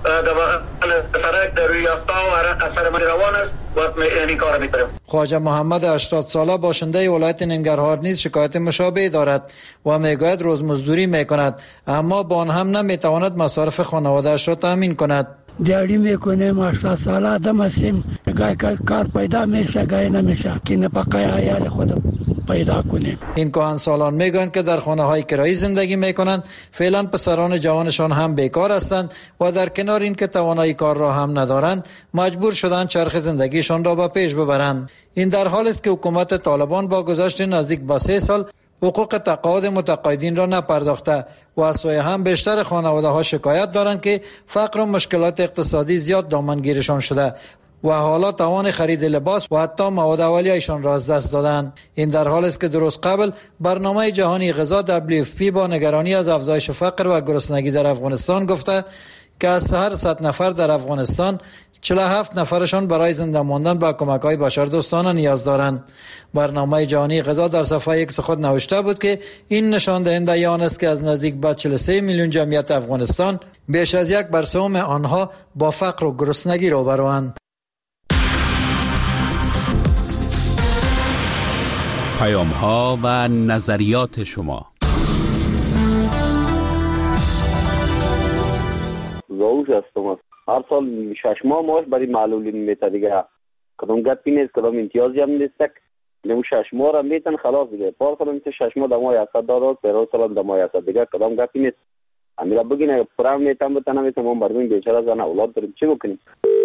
در سرک در روی یافتا و عرق اثر من روان است و این کار میکنیم. خواجه محمد هشتاد ساله باشنده ولایت ننگرهار نیز شکایت مشابه دارد و میگوید روزمزدوری میکند اما با آن هم نمیتواند مصارف خانواده‌اش را تامین کند. دیاری میکنیم، هشتاد ساله آدم هستیم، گاهی کار پیدا میشه گاهی نمیشه که نفقه عیال خود پیدا کنیم. این کهنسالان میگویند که در خانه های کرایی زندگی میکنند، فعلا پسران جوانشان هم بیکار هستند و در کنار این که توانایی کار را هم ندارند مجبور شدند چرخ زندگیشان را به پیش ببرند. این در حالی است که حکومت طالبان با گذشت نزدیک به سه سال حقوق تقاعد متقاعدین را نپرداخته و از سوی هم بیشتر خانواده ها شکایت دارند که فقر و مشکلات اقتصادی زیاد دامنگیرشان شده و حالا توان خرید لباس و حتی مواد اولیه‌شان را از دست دادند. این در حالی است که درست قبل برنامه جهانی غذا دبلیو اف پی با نگرانی از افزایش فقر و گرسنگی در افغانستان گفته که از هر صد نفر در افغانستان چهل و هفت نفرشان برای زنده ماندن به کمک‌های بشردوستانه نیاز دارند. برنامه جهانی غذا در صفحه ایکس خود نوشته بود که این نشان دهنده آن است که از نزدیک به چهل و سه میلیون جمعیت افغانستان بیش از یک بر سوم آنها با فقر و گرسنگی روبروند. پیام‌ها و نظریات شما. زوج هستم. هر سال شش ماه ماش برای معلولین میته دیگه. کدام گپی نیست، کدام امتیازی هم نیست. نمو شش ماه را میتن خلاص دیگه. پار کنم که شش ماه دمای هست دارد، پیرو سال دمای هست دیگه. کدام گپی نیست. امیرا بگین پرام میتم بتنم میتم من برمین بیچاره زن اولاد داریم چی بکنیم؟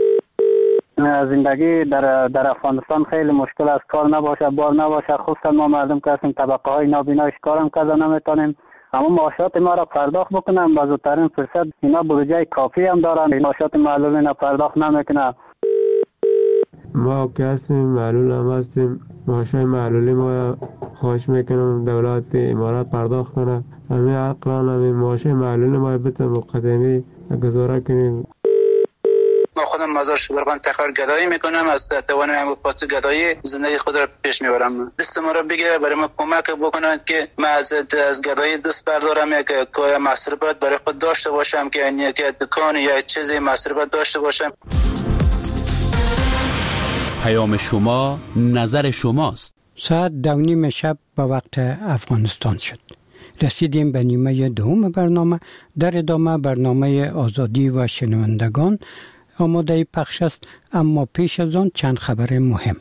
زندگی در در افغانستان خیلی مشکل است. کار نباشه، بار نباشه، خصوصا ما مردم که هستیم طبقه های نابینایش کارم کرده نمیتونیم. اما معاشات ما را پرداخت بکنم با زودترین فرصت. اینا بودجه کافی هم دارن، معاشات معلولین را پرداخت نمیکنه. ما که هستیم معلول هم هستیم، معاشای معلولی ما خواهش میکنم دولت امارات پرداخت کنه. همین عقلان همین معاشای معلولی ما بتن مقدمی گزاره کنیم. ما خودم مزار شبرغان تخار گدایی میکنم، از توانم پاس گدایی زندگی خود را پیش میبرم. دست ما را بگیره، برای ما کمک بکنند که من از از گدایی دست بردارم، یک کار مصرفات برای خود داشته باشم، که یک دکان یا چیزی مصرفات داشته باشم. پیام شما، نظر شماست. ساعت دو نیم شب به وقت افغانستان شد. رسیدیم به نیمه دوم برنامه. در ادامه برنامه آزادی و شنوندگان آماده پخش است، اما پیش از آن چند خبر مهم.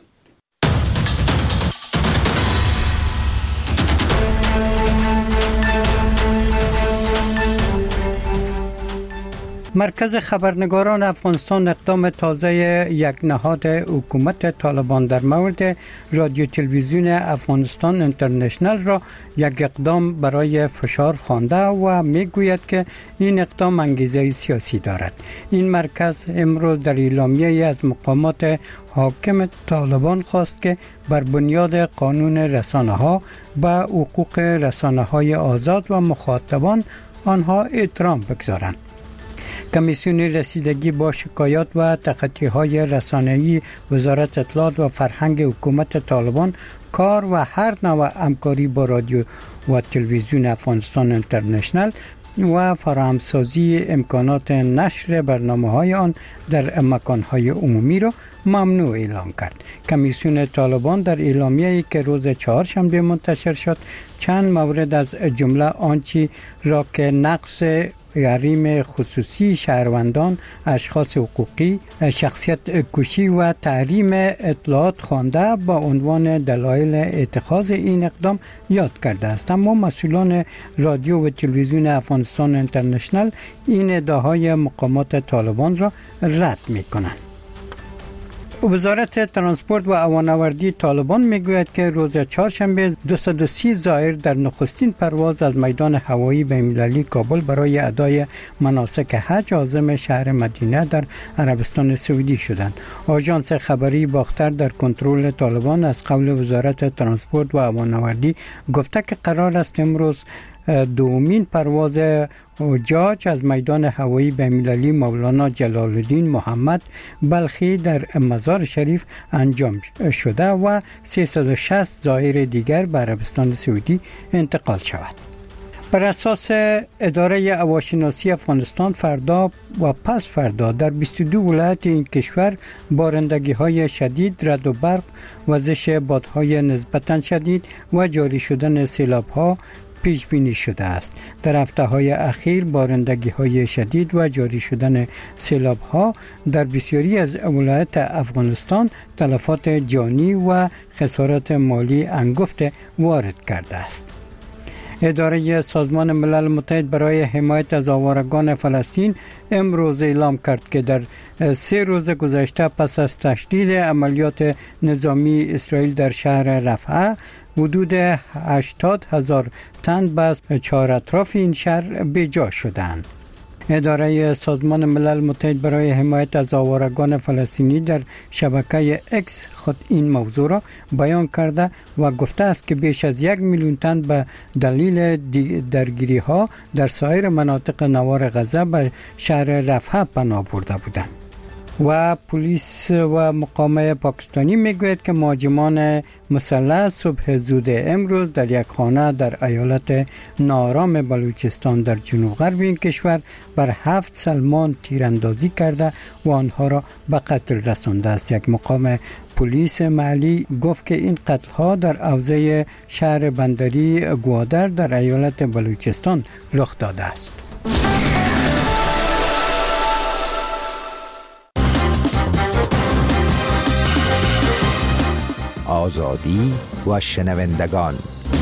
مرکز خبرنگاران افغانستان اقدام تازه یک نهاد حکومت طالبان در مورد رادیو تلویزیون افغانستان اینترنشنال را یک اقدام برای فشار خوانده و میگوید که این اقدام انگیزه سیاسی دارد. این مرکز امروز در اعلامیه از مقامات حاکم طالبان خواست که بر بنیاد قانون رسانه‌ها به حقوق رسانه‌های آزاد و مخاطبان آنها احترام بگذارند. کمیسیون رسیدگی با شکایات و تخطی‌های رسانه‌ای وزارت اطلاعات و فرهنگ حکومت طالبان کار و هر نوع همکاری با رادیو و تلویزیون افغانستان اینترنشنال و فراهمسازی امکانات نشر برنامه‌های آن در مکان‌های عمومی را ممنوع اعلام کرد. کمیسیون طالبان در اعلامیه‌ای که روز چهارشنبه منتشر شد چند مورد از جمله آنچه را که نقض حریم خصوصی شهروندان، اشخاص حقوقی، شخصیت کشی و تحریم اطلاعات خوانده با عنوان دلایل اتخاذ این اقدام یاد کرده است. اما مسئولان رادیو و تلویزیون افغانستان اینترنشنال این ادعاهای مقامات طالبان را رد می‌کنند. وزارت ترانسپورت و هوانوردی طالبان میگوید که روز چهارشنبه دویست و سی زائر در نخستین پرواز از میدان هوایی بین‌المللی کابل برای ادای مناسک حج عازم شهر مدینه در عربستان سعودی شدند. آژانس خبری باختر در کنترل طالبان از قول وزارت ترانسپورت و هوانوردی گفته که قرار است امروز دومین پرواز حجاج از میدان هوایی بین‌المللی مولانا جلال الدین محمد بلخی در مزار شریف انجام شده و سیصد و شصت زائر دیگر به عربستان سعودی انتقال شود. بر اساس اداره هواشناسی افغانستان فردا و پس فردا در بیست و دو ولایت این کشور بارندگی‌های شدید، رعد و برق، وزش بادهای نسبتاً شدید و جاری شدن سیلاب‌ها پیش بینی شده است. در هفته‌های اخیر بارندگی‌های شدید و جاری شدن سیلاب‌ها در بسیاری از ولایات افغانستان تلفات جانی و خسارات مالی انگفت وارد کرده است. اداره سازمان ملل متحد برای حمایت از آوارگان فلسطین امروز اعلام کرد که در سه روز گذشته پس از تشدید عملیات نظامی اسرائیل در شهر رفح حدود هشتاد هزار تن بس چهار اطراف این شهر بیجا شدند. اداره سازمان ملل متحد برای حمایت از آوارگان فلسطینی در شبکه اکس خود این موضوع را بیان کرده و گفته است که بیش از یک میلیون تن به دلیل درگیری ها در سایر مناطق نوار غزه به شهر رفح پناه برده بودند. و پلیس و مقامه پاکستانی میگوید که مهاجمان مسلح صبح زود امروز در یک خانه در ایالت ناآرام بلوچستان در جنوب غرب این کشور بر هفت سلمان تیراندازی کرده و آنها را به قتل رسانده است. یک مقام پلیس محلی گفت که این قتل ها در حوزه شهر بندری گوادر در ایالت بلوچستان رخ داده است. آزادی و شنوندگان.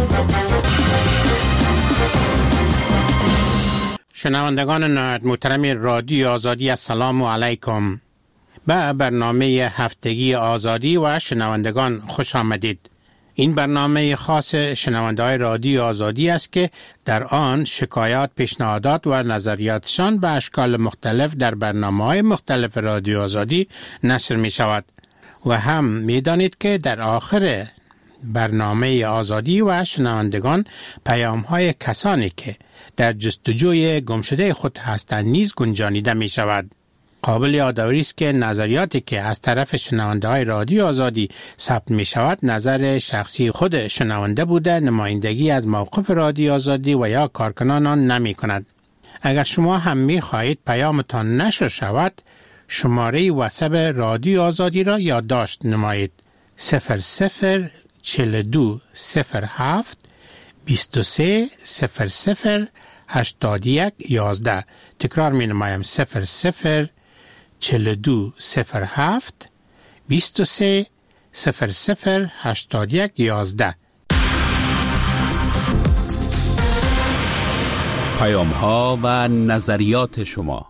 شنوندگان نهایت محترم رادیو آزادی، السلام علیکم. به برنامه هفتگی آزادی و شنوندگان خوش آمدید. این برنامه خاص شنونده‌های رادیو آزادی است که در آن شکایات، پیشنهادات و نظریاتشان به اشکال مختلف در برنامه‌های مختلف رادیو آزادی نشر می شود. و هم می دانید که در آخر برنامه آزادی و شنوندگان پیام های کسانی که در جستجوی گمشده خود هستند نیز گنجانیده می شود. قابل یادآوری است که نظریاتی که از طرف شنونده های رادیو آزادی ثبت می شود نظر شخصی خود شنونده بوده، نمایندگی از موقف رادیو آزادی و یا کارکنان آن نمی کند. اگر شما هم می خواهید پیامتان نشر شود، شماره واتساپ رادیو آزادی را یادداشت نمایید: صفر صفر چهل و دو صفر هفت بیست و سه صفر صفر هشتاد و یک یازده. تکرار می نمایم: صفر صفر چهل و دو صفر هفت بیست و سه صفر صفر هشتاد و یک یازده. پیام ها و نظریات شما.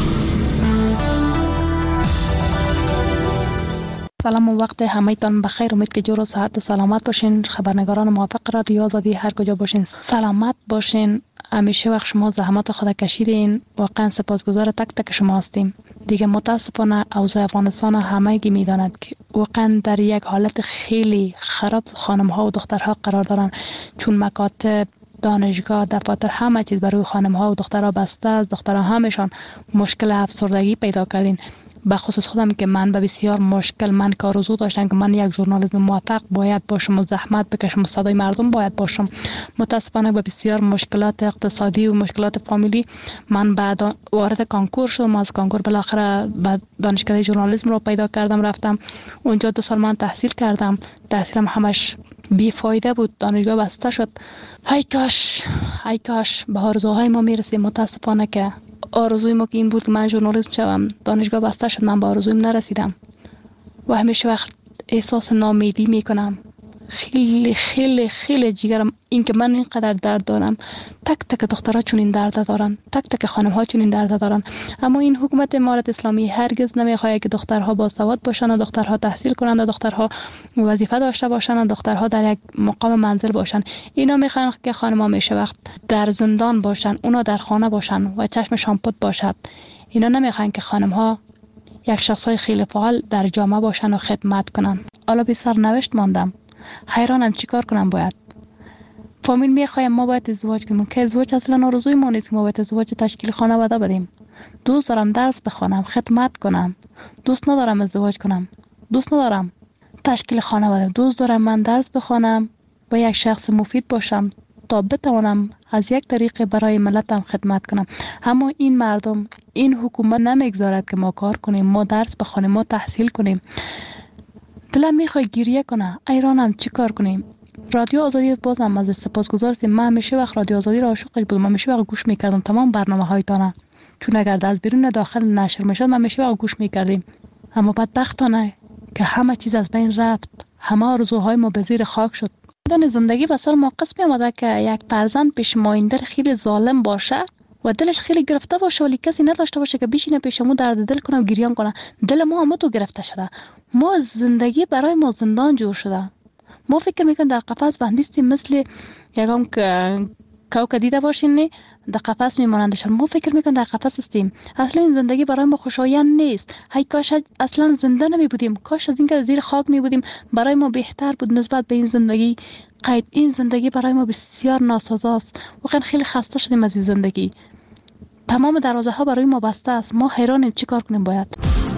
سلام و وقت همه تان بخیر. امید که جور و صحت و سلامت باشین. خبرنگاران موافق رادیو آزادی هر کجا باشین سلامت باشین. همیشه وقت شما زحمات خود کشیدین. واقعا سپاسگزار تک تک شما هستیم. دیگه متاسفانه اوضاع افغانستان همگی میداند که واقعا در یک حالت خیلی خراب خانم ها و دخترها قرار دارن، چون مکاتب، دانشگاه، دفاتر، همه چیز برای خانم ها و دخترها بسته است. دخترها همشان مشکل افسردگی پیدا کردین. به خصوص خودم که من به بسیار مشکل، من که آرزو داشتم که من یک ژورنالیسم موفق باید باشم و زحمت بکشم و صدای مردم باید باشم. متاسفانه به بسیار مشکلات اقتصادی و مشکلات فامیلی من بعد وارد کانکور شدم. از کانکور بالاخره به دانشکده ژورنالیسم رو پیدا کردم، رفتم اونجا دو سال من تحصیل کردم. تحصیلم همش بی فایده بود، دانشگاه بسته شد. ای کاش ای کاش به آرزوهای ما میرسیم. متاسفانه که آرزوی ما که این بود که من ژورنالیست شوم، دانشگاه بسته شد، من به آرزویم نرسیدم و همیشه وقت احساس ناامیدی میکنم. خیلی خیلی خیلی جیگرم این که من اینقدر درد دارم. تک تک دخترها چون این درد دارن، تک تک خانم ها چون این درد دارن. اما این حکومت امارت اسلامی هرگز نمیخواد که دخترها باسواد باشن و دخترها تحصیل کنند و دخترها وظیفه داشته باشن و دخترها در یک مقام منزل باشن. اینا میخوان که خانم ها میشه وقت در زندان باشن، اونا در خانه باشن و چشمشان پد باشد. اینا نمیخوان که خانم ها یک شخصای خیلی فعال در جامعه باشن و خدمت کنن. حالا بی سرنوشت ماندم، حیرانم چیکار کنم. باید فامیل میخوایم ما باید ازدواج کنیم که ازدواج اصلا آرزوی ما نیست. ما باید ازدواج تشکیل خانواده بدیم. دوست دارم درس بخونم، خدمت کنم. دوست ندارم ازدواج کنم. دوست ندارم تشکیل خانواده. دوست دارم من درس بخونم و یک شخص مفید باشم تا بتوانم از یک طریق برای ملتم خدمت کنم. اما این مردم، این حکومت نمیگذارد که ما کار کنیم، ما درس بخونیم، ما تحصیل کنیم. دلم میخواد گریه کنه. ایرانم چی کار کنیم؟ رادیو آزادی بازم از سپاسگزار هستیم. من همیشه وقت رادیو آزادی را عاشقش بودم. من همیشه وقت گوش میکردم تمام برنامه هایتان، چون اگر از بیرون داخل نشر میشد من همیشه وقت گوش میکردیم. اما بدبختانه که همه چیز از بین رفت، همه آرزوهای ما به زیر خاک شد. دن زندگی به سر ما قسمی آمده که یک فرزند پیش مایندر خیلی ظالم باشه و دلش خیلی گرفته باشه ولی کسی نداشته باشه که بشینه پیشمون درد دل کنه و گریان کنه. دل ما هم تو گرفته شده. ما زندگی برای ما زندان جور شده. ما فکر میکنیم در قفس بندیستیم، مثل یکم که کوکا دیده باشین نه در قفس میمانندشان. ما فکر میکنیم در قفس هستیم. اصلا این زندگی برای ما خوشایند نیست. هی کاش اصلا زنده نمی بودیم، کاش از اینکه زیر خاک می بودیم برای ما بهتر بود نسبت به این زندگی. قید این زندگی برای ما بسیار ناسازاست. واقعا خیلی خسته شدیم از این زندگی. تمام دروازه ها برای ما بسته است. ما حیرانیم چی کار کنیم. باید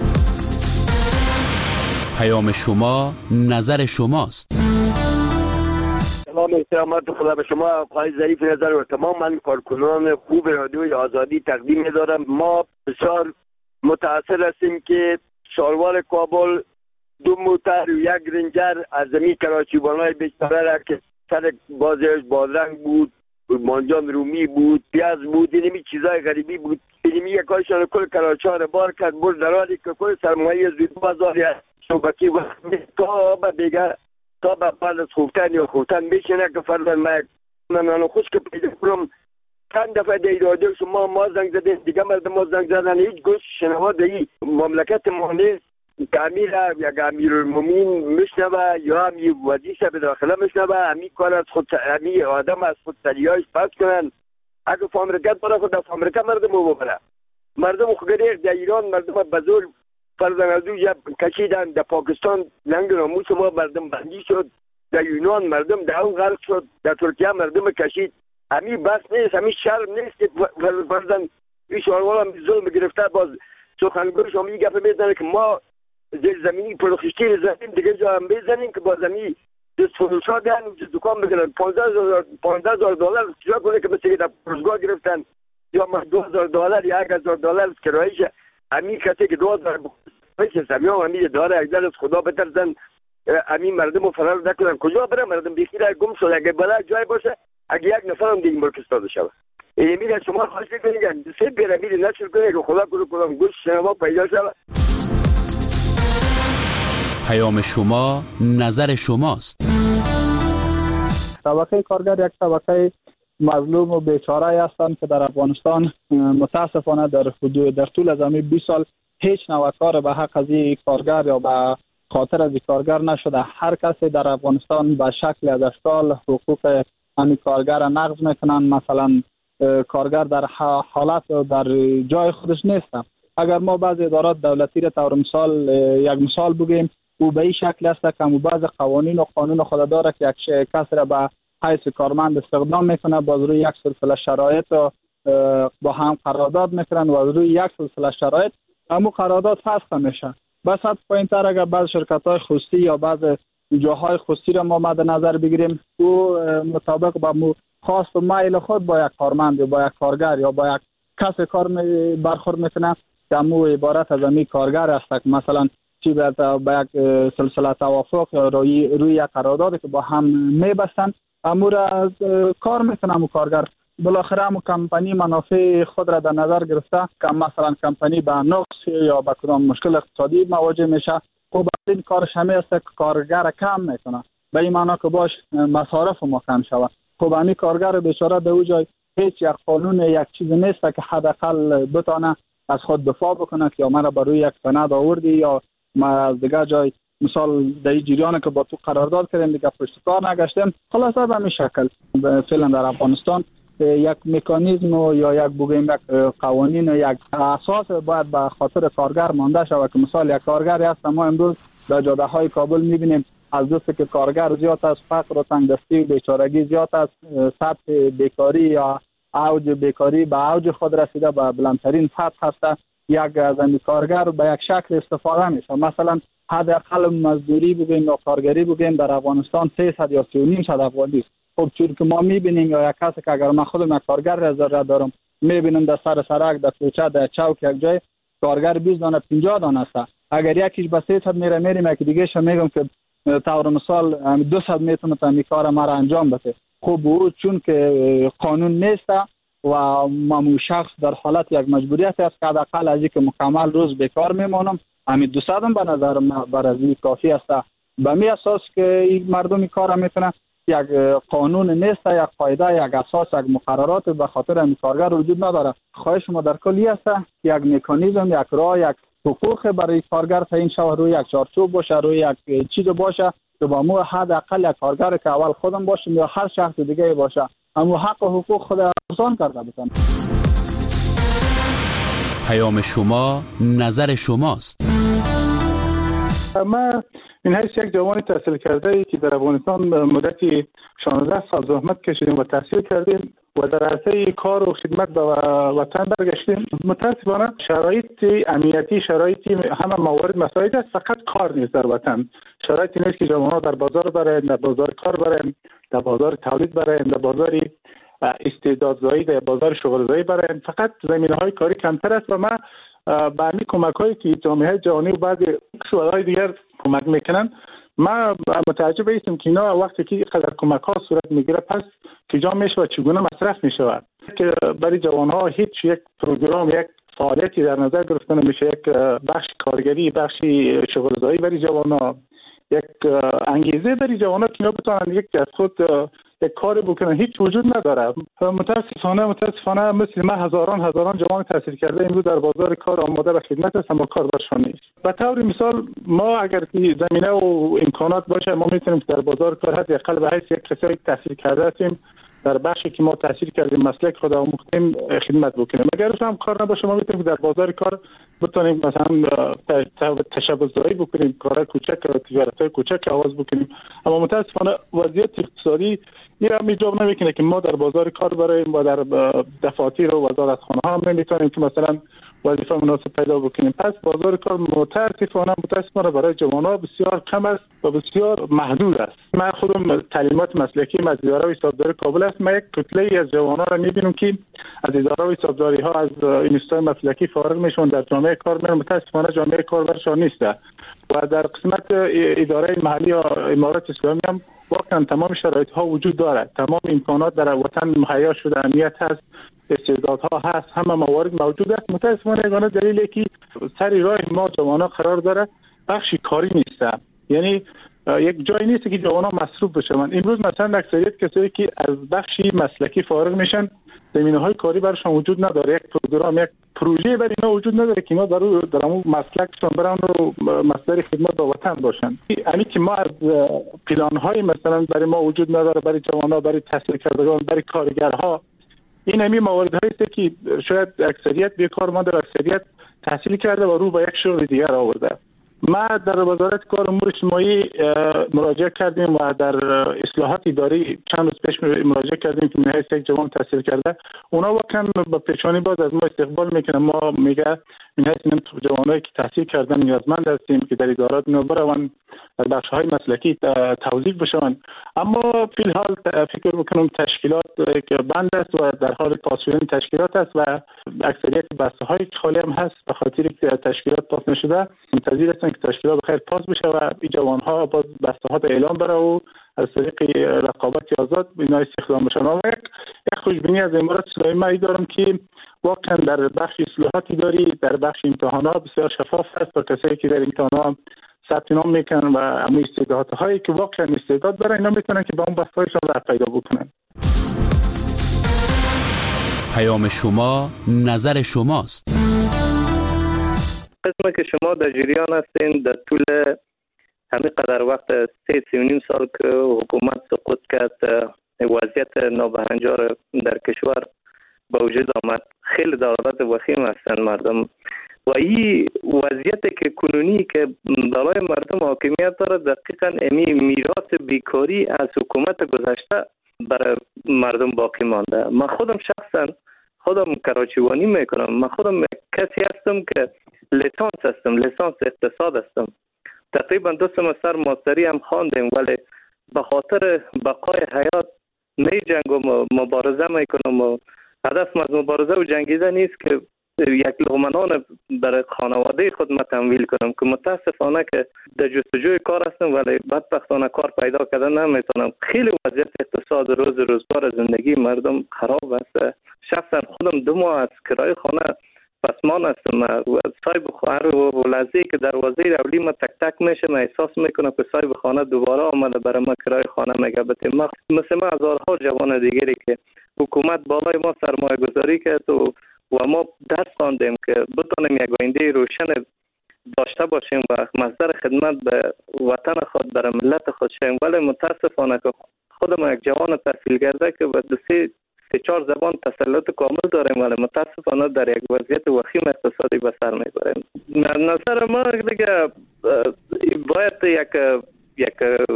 پیام شما نظر شماست. سلام احترامات خدا به شما آقای ظریف نظر و تمام من کارکنان خوب رادیوی آزادی تقدیم می‌دارم. ما بسیار متأثر هستیم که شاروار کابل دو موتر و یک رنجر از زمین کراچیبانای بیچاره را که سر بازیش بادرنگ بود، مانجان رومی بود، پیاز بود، اینمی چیزای غریبی بود. اینمی یکایشان کل کراچا را بار کرد برد در حالی که کل سرمایه زود بازاری صحبتی و تا به دیگر تا به بعد از خوفتن یا خوفتن میشنه که فردا من منو خوش که پیدا کنم چند دفعه دی رادیو شما ما زنگ زدیم، دیگه مردم ما زنگ زدن، هیچ گوش شنوا دی مملکت ما نیست که امیر یا امیر المومین میشنوه یا امیر وزیشه به داخله میشنوه. امی کار از خود امی آدم از خود سریعش پس کنن. اگه فامرکت برای خود فامرکت مردم رو ببره. مردم خوگریخ در ایران مردم بزرگ فرزن از او کشیدن. در پاکستان لنگ ناموس ما مردم بندی شد. در یونان مردم در اون غرق شد. در ترکیه مردم کشید. همی بس نیست، همی شرم نیست که فرزن این شاروال هم ظلم گرفته باز سخنگوی شما این گپ میزنه که ما زیر زمینی پروخشتی زمین دیگه جا هم بزنیم که با زمین دست فروشا بیان دکان بگیرن پانزده هزار دلار چرا کنه که مثل در روزگاه گرفتن یا ما دو هزار دلار یا یک هزار دلار کرایش همین کسی که دو هزار بکشن یا همین داره یک از خدا بترسن همین مردم رو فرار نکنن. کجا برن مردم بیخیره گم شد اگه بلا جای باشه اگه یک نفر هم دیگه ملک استاده شود. امید از شما خواهش میکنید سه پیرامید نشر کنید که خدا کنه کنم گوش شما پیدا شود. پیام شما نظر شماست. طبقه کارگر یک طبقه مظلوم و بیچاره هستند که در افغانستان متاسفانه در حدود در طول از همین بیست سال هیچ نوع کار به حق از این کارگر یا به خاطر از این کارگر نشده. هر کسی در افغانستان به شکل از اشکال حقوق همین کارگر نقض میکنن. مثلا کارگر در حالت در جای خودش نیست. اگر ما بعض ادارات دولتی را طور مثال یک مثال بگیم او به این شکل است که مو بعض قوانین و قانون خود داره که یک کس را به حیث کارمند استخدام میکنه باز روی یک سلسله شرایط با هم قرارداد میکنن و روی یک سلسله شرایط همو قرارداد فسخ میشه. بس حد پایین‌تر اگر بعض شرکت‌های خصوصی یا بعض جاهای خصوصی را ما مد نظر بگیریم او مطابق با مو خواست و میل خود با یک کارمند یا با یک کارگر یا با یک کس کار برخورد میکنه که همو عبارت از امی کارگر است که مثلا چی به یک سلسله توافق یا روی روی یک قراردادی که با هم میبستن امور از کار میکنه همو کارگر. بالاخره همو کمپانی منافع خود را در نظر گرفته که مثلا کمپانی به نقص یا به کدام مشکل اقتصادی مواجه میشه خب این کارش همه است که کارگر کم میکنه به این معنا که باش مصارف ما کم شود. خب همین کارگر بیچاره در او جای هیچ یک قانون یک چیز نیست که حداقل بتونه از خود دفاع بکنه که یا مرا بر روی یک سند آوردی یا ما از دیگه جای مثال در این جریان که با تو قرارداد کردیم دیگه پشت کار نگشتیم. خلاصه به همین شکل فعلا در افغانستان یک مکانیزم یا یک بگیم یک قوانین و یک اساس باید به خاطر کارگر مانده شود که مثال یک کارگری هست ما امروز در جاده های کابل میبینیم از دوست که کارگر زیاد است، فقر و تنگدستی و بیچارگی زیاد است، سطح بیکاری یا اوج بیکاری به اوج خود رسیده به بلندترین سطح هست. یک از این کارگر به یک شکل استفاده میشه. مثلا حداقل مزدوری بگیم یا کارگری بگیم در افغانستان سیصد یا سی و نیم صد افغانی است. خب چون که ما میبینیم یا یک کسی که اگر من خودم یک کارگر رضا دارم میبینم در سر سرک در کوچه در چوک یک جای کارگر بیست دانه پنجاه دانه است. اگر یکیش به سیصد میره میریم یک دیگه شو میگم که طور مثال دویست میتونه تا کار ما را انجام بده. خب او چون که قانون نیست و مامو شخص در حالت یک مجبوریت است که حداقل از اینکه مکمل روز بیکار میمونم همین دویست هم به نظر من برای کافی است. به می اساس که این مردمی کار میتونه یک قانون نیست، یک قاعده، یک اساس، یک مقررات به خاطر این کارگر وجود نداره. خواهش ما در کلی است یک مکانیزم، یک راه، یک حقوق برای کارگر تعیین شود، روی یک چارچوب باشه، روی یک چیز باشه که با مو حداقل یک کارگر که اول خودم باشم یا هر شخص دیگه باشه اما حق و حقوق خود آسان کرده بتن. پیام شما نظر شماست. ما این هیچ یک جوان تحصیل کرده ای که در افغانستان مدتی شانزده سال زحمت کشیدیم و تحصیل کردیم و در عرصه کار و خدمت به وطن برگشتیم. متاسفانه شرایط امنیتی، شرایط همه موارد مساعد است، فقط کار نیست در وطن. شرایطی نیست که جوان‌ها در بازار برن، در بازار کار برن، در بازار تولید برن، در بازار استعدادزایی، در بازار شغلزایی برن. فقط زمینه‌های کاری کمتر است و ما با همین کمک‌هایی که جامعه جهانی و بعضی شورای دیگر کمک میکنن ما متعجب هستیم که اینا وقتی که اینقدر کمک ها صورت میگیره پس کجا میشه و چگونه مصرف میشود که برای جوان ها هیچ یک پروگرام، یک فعالیتی در نظر گرفته نمیشه، یک بخش کارگری، بخشی شغلزایی برای جوان ها، یک انگیزه برای جوان ها که اینا بتونن یک از خود یک کاری بکنن هیچ وجود نداره. متاسفانه متاسفانه مثل ما هزاران هزاران جوان تحصیل کرده امروز در بازار کار آماده به خدمت است اما کار برشان نیست. به طور مثال ما اگر که زمینه و امکانات باشه ما میتونیم در بازار کار حداقل به حیث یک کسی تحصیل کرده هستیم در بخشی که ما تحصیل کردیم مسلک خود آموختیم خدمت بکنیم. اگر هم کار نباشه ما میتونیم در بازار کار بتونیم مثلا تشبث‌زایی بکنیم، کارهای کوچک و تجارت‌های کوچک آغاز بکنیم. اما متاسفانه وضعیت اقتصادی این هم ایجاب نمیکنه که ما در بازار کار بریم و در دفاتر و وزارتخانه ها هم نمیتونیم که مثلا وظیفه مناسب پیدا بکنیم. پس بازار کار متاسفانه متاسفانه برای جوانان بسیار کم است و بسیار محدود است. من خودم تعلیمات مسلکی از اداره حسابداری کابل است. من یک کتله از جوانان را میبینم که از اداره حسابداری ها از اینستای مسلکی فارغ میشون، در جامعه کار میرن. متاسفانه جامعه کار برشان نیست و در قسمت اداره محلی یا امارات اسلامی هم واقعا تمام شرایط ها وجود دارد. تمام امکانات در وطن مهیا شده، امنیت هست، استعدادها هست، همه موارد موجود است. متاسفانه یگانه دلیلی که سری راه ما جوانان قرار داره بخشی کاری نیست. یعنی یک جایی نیست که جوانان مصروف بشن. امروز مثلا اکثریت کسایی که از بخشی مسلکی فارغ میشن زمینه‌های کاری برشان وجود نداره. یک پروگرام، یک پروژه برای اینا وجود نداره که اینا در در اون مسلکشون برن و مصدر خدمت به وطن باشن. یعنی که ما از پلان‌های مثلا برای ما وجود نداره، برای جوانان، برای تحصیل کردگان، برای کارگرها. این همین مواردهایی است که شاید اکثریت بیکار مانده و اکثریت تحصیل کرده و رو به یک شغل دیگر آورده. ما در وزارت کار امور اجتماعی مراجعه کردیم و در اصلاحات اداری چند روز پیش مراجعه کردیم که من یک جوان تحصیل کرده. اونا واقعا با پیشانی باز از ما استقبال میکنن. ما میگه من هستیم جوانایی که تحصیل کردن نیازمند هستیم که در ادارات اینا برون در بخش‌های مسلکی توظیف بشن. اما فی الحال فکر میکنم تشکیلات که بند است و در حال پاس شدن تشکیلات است و اکثریت بسته‌های خالی هم هست به خاطر که تشکیلات پاس نشده. منتظر هستن که تشکیلات بخیر پاس بشه و این جوان‌ها باز بسته‌ها به اعلام بره و از طریق رقابت آزاد اینا استخدام بشن. و یک یک خوشبینی از امارات اسلامی من دارم که واقعا در بخش اصلاحاتی داری، در بخش امتحانات بسیار شفاف است و کسایی که در امتحانات ثبت نام میکنن و اما استعدادهایی که واقعا استعداد دارن اینا میتونن که با اون بسته‌هایشون راه پیدا بکنن. پیام شما نظر شماست. قسمه که شما در جریان هستین در طول همین قدر وقت سه سی و نیم سال که حکومت سقوط کرد وضعیت نابهنجار در کشور با وجود آمد. خیلی دارالت وخیم هستن مردم و این وضعیت که کنونی که بالای مردم حاکمیت داره دقیقا امی میراث بیکاری از حکومت گذشته برای مردم باقی مانده. من خودم شخصا خودم کراچیوانی میکنم. من خودم کسی هستم که لیسانس هستم، لیسانس اقتصاد هستم. تقریبا دو سمستر ماستری هم خواندم ولی به خاطر بقای حیات می جنگ و مبارزه میکنم و هدف از مبارزه و جنگیده نیست که یک لقمه برای خانواده خود ما تمویل کنم که متاسفانه که در جستجوی کار هستم ولی بدبختانه کار پیدا کردن نمیتونم. خیلی وضعیت اقتصاد روز روزگار زندگی مردم خراب است. شخصا خودم دو ماه از کرایه خانه پسمان هستم و صاحب خانه و لحظه‌ای که دروازه رولی ما تک تک میشه من احساس میکنم که صاحب خانه دوباره آمده برای ما کرایه خانه میگه. ما مثل ما هزارها جوان دیگری که حکومت بالای ما سرمایه گذاری کرد و و ما درس خواندیم که بتونیم یک آینده روشن داشته باشیم و مصدر خدمت به وطن خود برای ملت خود شیم. ولی متاسفانه که خودم یک جوان تحصیل کرده که به دو سه سه چهار زبان تسلط کامل داریم ولی متاسفانه در یک وضعیت وخیم اقتصادی به سر میبریم. نظر ما دیگه باید یک یک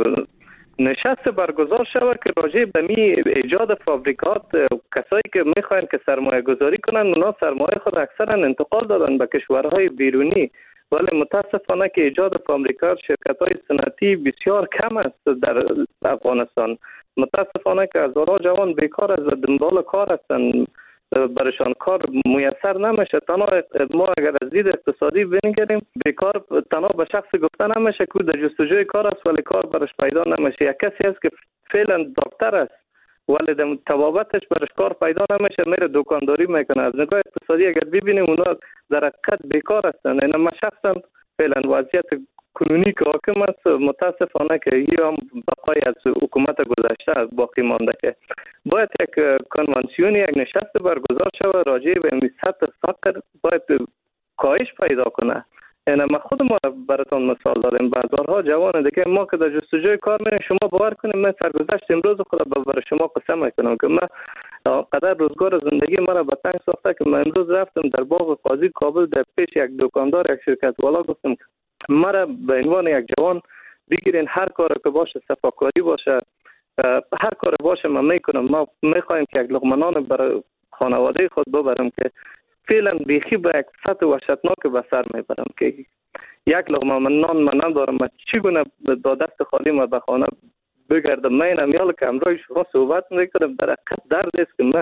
نشست برگزار شود که راجع به می ایجاد فابریکات کسایی که میخواین که سرمایه گذاری کنن اونا سرمایه خود اکثرا انتقال دادن به کشورهای بیرونی ولی متاسفانه که ایجاد فابریکات شرکت‌های صنعتی بسیار کم است در افغانستان. متاسفانه که هزارها جوان بیکار است و دنبال کار هستند برشان کار میسر نمیشه. تنها ما اگر از دید اقتصادی بنگریم بیکار تنها به شخص گفته نمیشه که در جستجوی کار است ولی کار برش پیدا نمیشه. یک کسی است که فعلا دکتر است ولی در تبابتش برش کار پیدا نمیشه میره دکانداری میکنه. از نگاه اقتصادی اگر ببینیم اونا در حقیقت بیکار هستند. این ما شخصا فعلا وضعیت کنونی که حاکم است متاسفانه که این هم بقای از حکومت گذشته باقی مانده که باید یک کنوانسیون یک نشست برگزار شود راجع به این سطح فقر باید کاهش پیدا کنه. یعنی ما خود ما براتون مثال دادیم بازارها جوان دیگه ما که در جستجوی کار میریم شما باور کنیم من سرگذشت امروز خود برای شما قسم میکنم که من قدر روزگار زندگی مرا به تنگ ساخته که من امروز رفتم در باغ قاضی کابل در پیش یک دکاندار یک شرکت والا گفتم مرا به عنوان یک جوان بگیرین هر کار که باشه صفاکاری باشه هر کار باشه من میکنم. ما میخوایم که یک لقمه نان برای خانواده خود ببرم که فعلا بیخی با یک سطح وحشتناک به سر میبرم که یک لقمه نان من ندارم. من چگونه با دست خالی ما به خانه بگردم؟ من اینم یالا که امروز شما صحبت میکنم در حقیقت درد است که من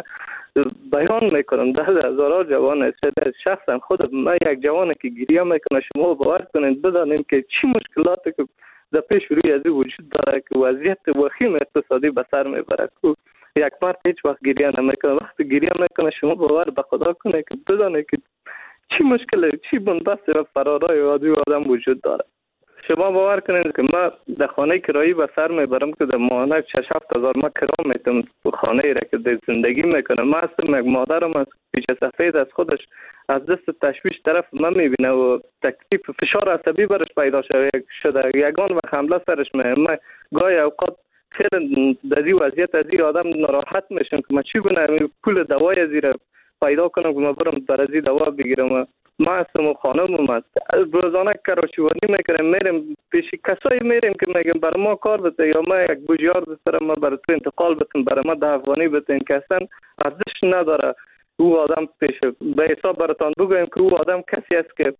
بیان میکنم. درد هزاران جوان است. شخصا خود من یک جوانه که گریه میکنه. شما باور کنید بدانید که چی مشکلاتی که در پیش روی از وجود داره که وضعیت وخیم اقتصادی به سر میبره. یک مرد هیچ وقت گریه نمیکنه. وقتی گریه میکنه شما باور به خدا کنه که بدانید که چی مشکل چی بنبست و فرارای عادی آدم وجود داره. شما باور کنید که من در خانه کرایی به سر میبرم که در ماهانه شش هفت هزار ما کرا میتونم خانه ای را که در زندگی میکنم. من هستم یک مادرم از پیش سفید از خودش از دست تشویش طرف من میبینه و تکلیف فشار عصبی برش پیدا شده. یگان و حمله سرش میه. من گاهی اوقات خیلی در این وضعیت از این آدم ناراحت میشم که من چگونه پول دوای از این پیدا کنم که من برم برازی دوا بگیرم. ما هستم و خانمم هست. روزانه کراشوانی میکنم میرم پیش کسایی میرم که میگم برای ما کار بده یا ما یک بوجیار دسترم ما برای تو انتقال بتن برای ما ده افغانی بتن که اصلا ارزش نداره. او آدم پیش به حساب براتان بگویم که او آدم کسی است که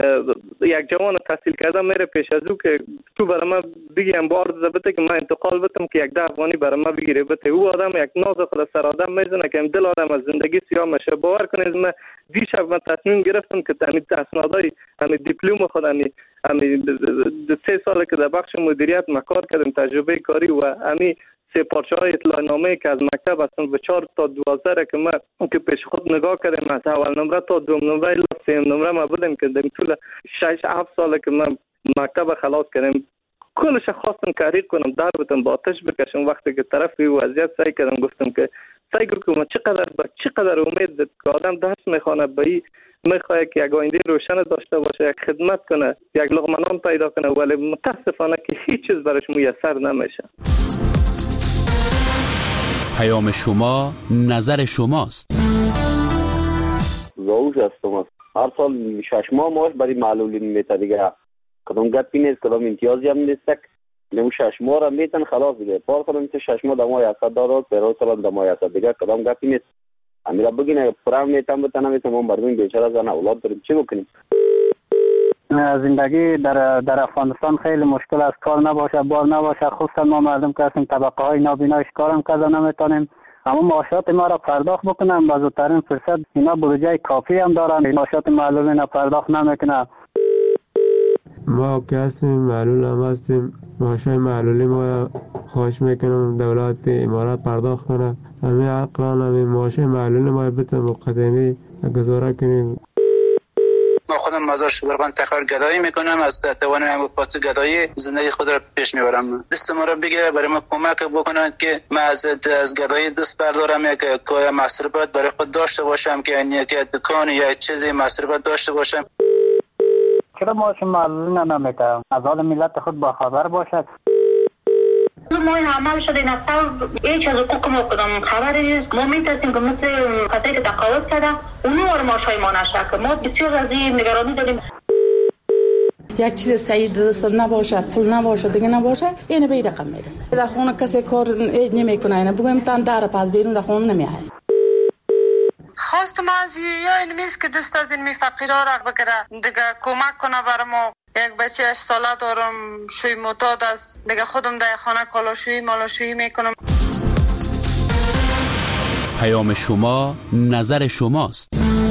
یک جوان تحصیل کرده میره پیش از او که تو برای ما بگیم بار بده که من انتقال بتم که یک ده افغانی برای ما بگیره بده. او آدم یک ناز خود سر آدم میزنه که دل آدم از زندگی سیاه میشه. باور کنید من دیشب من تصمیم گرفتم که تامین اسنادای همین دیپلم خود همین همین سه سال که در بخش مدیریت ما کار کردم تجربه کاری و همین سه پارچه های اطلاع نامه که از مکتب هستن و چهار تا دوازده که ما که پیش خود نگاه کردیم از اول نمره تا دوم نمره الی سوم نمره ما بودیم که در طول شش هفت سال که من مکتب خلاص کردیم کلش خواستم تحریک کنم در بودم با آتش بکشم. وقتی که طرف این وضعیت سعی کردم گفتم که سعی کنم چقدر با چقدر امید که آدم درس میخوانه به این میخواه که یک آینده روشن داشته باشه یک خدمت کنه یک لقمه نان پیدا کنه ولی متاسفانه که هیچ چیز برش میسر نمیشه. پیام شما نظر شماست. زاوش هستم. هر سال شش ماه ماش برای معلولین میته دیگه. کدام گپی نیست کدام امتیازی هم نیستک. نمو شش ماه را میتن خلاص دیگه. پار کنم که شش ماه دمای هست دارد پیرو سال دمای هست دیگه کدام گپی نیست. امیرا بگین پرام میتم بتنم میتم هم بردیم بیچاره زن اولاد داریم چی بکنیم؟ زندگی در در افغانستان خیلی مشکل است. کار نباشه بار نباشه خصوصا ما مردم که هستیم طبقه های نابینا کارم کردن نمیتونیم. اما معاشات ما را پرداخت بکنم با زودترین فرصت. اینا بودجه کافی هم دارن معاشات معلولین پرداخت نمیکنن. ما که هستیم معلول هم هستیم معاشای معلولی ما خواهش میکنم دولت امارات پرداخت کنه. همین عقلان همین معاشای معلولی ما بتن مقدمی گزاره کنیم. ما خودم مزار شبرغان تخار گدایی میکنم از توانم پات گدایی زندگی خود را پیش میبرم. دست ما را بگیره برای ما کمک بکنند که من از از گدایی دست بردارم یک کار مصرفات برای خود داشته باشم که یعنی یک دکان یا چیزی مصرفات داشته باشم. چرا معاش معلولین نمیکنم؟ از حال ملت خود با خبر باشد. ما این عمل شده نصف هیچ از حقوق ما کدام خبری نیست. ما میترسیم که مثل کسایی که تقاعد کرده اونو وارد معاشای ما نشه که ما بسیار از این نگرانی داریم. یک چیز سعید دست نباشه پول نباشه دیگه نباشه اینه به این رقم میرسه. در خونه کسی کار ایج نمیکنه اینه بگویم تن در پس بیرون در خونه نمیه. خواستم از یا این میز که دست از این می فقیرها را بگیره دیگه کمک کنه برای ما. یک بچه هشت ساله دارم شوی معتاد است دیگه خودم در خانه کالاشویی مالاشویی میکنم. پیام شما نظر شماست.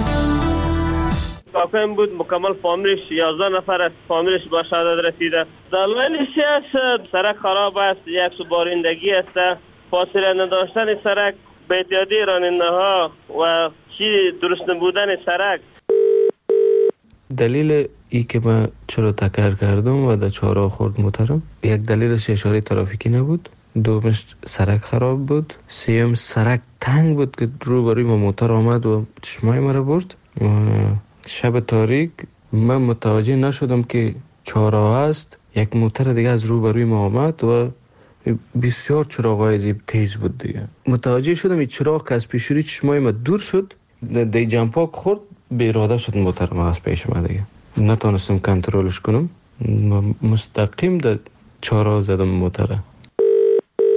واقعا بود مکمل فامیلش یازده نفر است فامیلش به شهادت رسیده. دلایلش است سرک خراب است یک سوبارندگی است فاصله نداشتن سرک به احتیاطی راننده ها و چی درست نبودن سرک. دلیل ای که من چرا تکرار کردم و در چهارراه خورد موترم یک دلیلش اشاره ترافیکی نبود، دومش سرک خراب بود، سیوم سرک تنگ بود که روبروی ما موتر آمد و چشمای مرا برد. شب تاریک من متوجه نشدم که چهارراه است، یک موتر دیگه از روبروی ما آمد و بسیار چراغای زیب تیز بود دیگه. متوجه شدم این چراغ که از پیشوری چشمای ما دور شد دی جمپاک خورد به اراده شد موتر ما از پیش ما دیگه نتونستم کنترلش کنم مستقیم در چهارراه زدم موتره.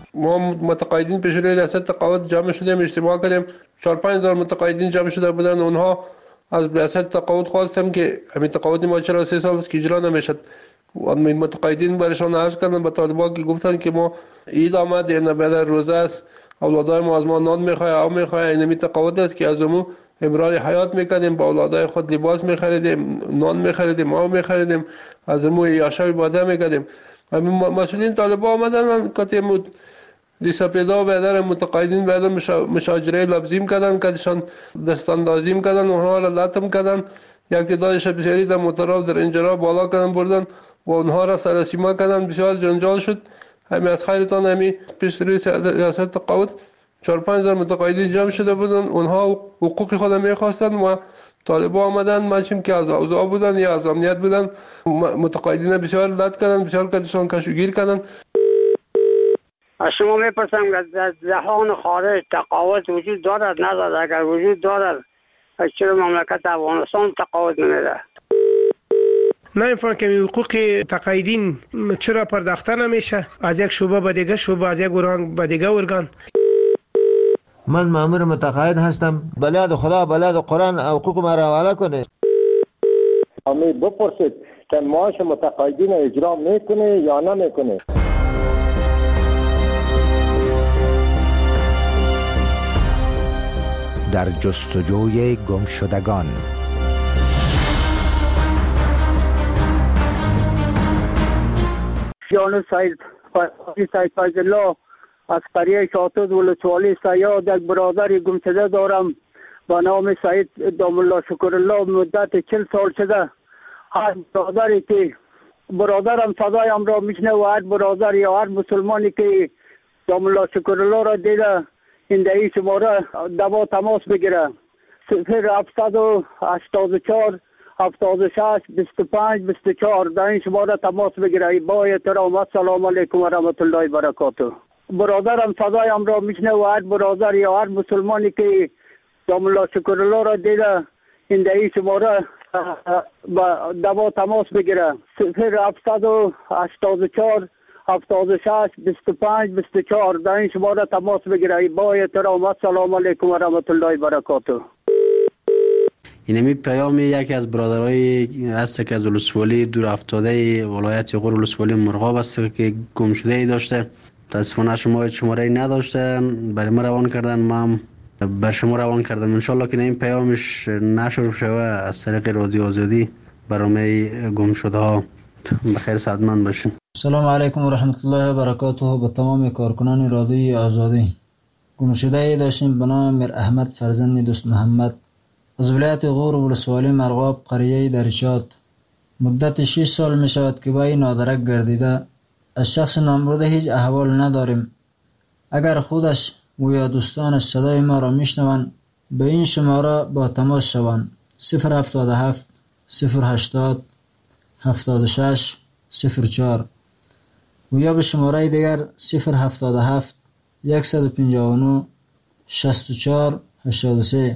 ما متقاعدین پیش روی ریاست تقاعد جمع شدیم، اجتماع کردیم، چهار پنج هزار متقاعدین جمع شده بودن. اونها از ریاست تقاعد خواستم که همین تقاعد ما چرا سه سال است که اجرا نمیشد. و متقاعدین برشان عرض کردن به طالبان که گفتن که ما عید آمد، این بعد روزه است، اولادای ما از ما نان میخواه، آب میخواه، این همین تقاعد است که از امو امرار حیات میکردیم، با اولادای خود لباس میخریدیم، نان میخریدیم، آب میخریدیم، از امو یاشای باده میکردیم. همین مسئولین طالبان آمدن که مود دیسا پیدا بیادر متقاعدین بیادر مشاجره لبزیم کردن، کدشان دستاندازیم کردن، اونها را لطم کردن، یک تعدادش بسیاری در موترها در انجرها بالا کردن بردن و اونها را سرسیما کردن. بسیار جنجال شد. همین از خیرتان همین پیش روی ریاست تقاعد چهار پنج هزار متقاعدین جمع شده بودن، اونها حقوق خود میخواستن و طالبان آمدن مچیم که از اوضاع بودن یا از امنیت بودن، متقاعدین بسیار لط کردن، بسیار کدشان کشوگیر کردن. از شما میپرسم که از جهان خارج تقاعد وجود دارد ندارد؟ اگر وجود دارد چرا مملکت افغانستان تقاعد نمیده؟ نمیفهم که حقوق تقاعدین چرا پرداخته نمیشه از یک شعبه به دیگه شعبه، از یک ارگان به دیگه ارگان. من مأمور متقاعد هستم، بلاد خدا بلاد قرآن حقوق ما را حواله کنه. امی بپرسید که معاش متقاعدین اجرا میکنه یا نمیکنه. در جستجوی گمشدگان. جان سید سید فیض الله از قریه شاطد ولسوالی سیاد یک برادر گمشده دارم با نام سید دام الله شکر الله. مدت چل سال شده هر برادری که برادرم صدایم را میشنه و هر برادر یا هر مسلمانی که دام الله شکر الله را دیده این دهی شماره دوا تماس بگیره. صفر هفتصد و هشتاد و چهار هفتاد و شش بیست و پنج بیست و چهار در این شماره تماس بگیره. با احترام السلام علیکم و رحمت الله و برکاته. برادرم صدایم را میشنه و هر برادر یا هر مسلمانی که دام الله شکر الله را دیده این دهی شماره با دوا تماس بگیره. صفر هفتصد و هشتاد و چهار هفتاد و شش بیست و پنج بیست و چهار در این شماره تماس بگیره. با احترام السلام علیکم و رحمت الله و برکاته. اینمی پیام یکی از برادرای هست که از ولسوالی دور افتاده ولایت غور ولسوالی مرغاب است که گم شده ای داشته. متاسفانه شما شماره ای نداشتن، برای ما روان کردن، ما هم بر شما روان کردم. ان شاء الله که این پیامش نشر شوه از طریق رادیو آزادی برنامه گم شده ها بخیر سعادتمند باشین. سلام علیکم و رحمت الله و برکاته. به تمام کارکنان رادیو آزادی. گم شده ای داشتیم به نام میر احمد فرزند دوست محمد از ولایت غور ولسوالی مرغاب قریه درشات. مدت شش سال می شود که با این نادرک گردیده. از شخص نامبرده هیچ احوال نداریم. اگر خودش و یا دوستانش صدای ما را میشنوند به این شماره با تماس شوند. صفر هفتاد و هفت صفر هشتاد هفتاد و شش صفر چهار و یا به شماره دیگر صفر هفتاد و هفت صد و پنجاه و نه شصت و چهار هشتاد و سه.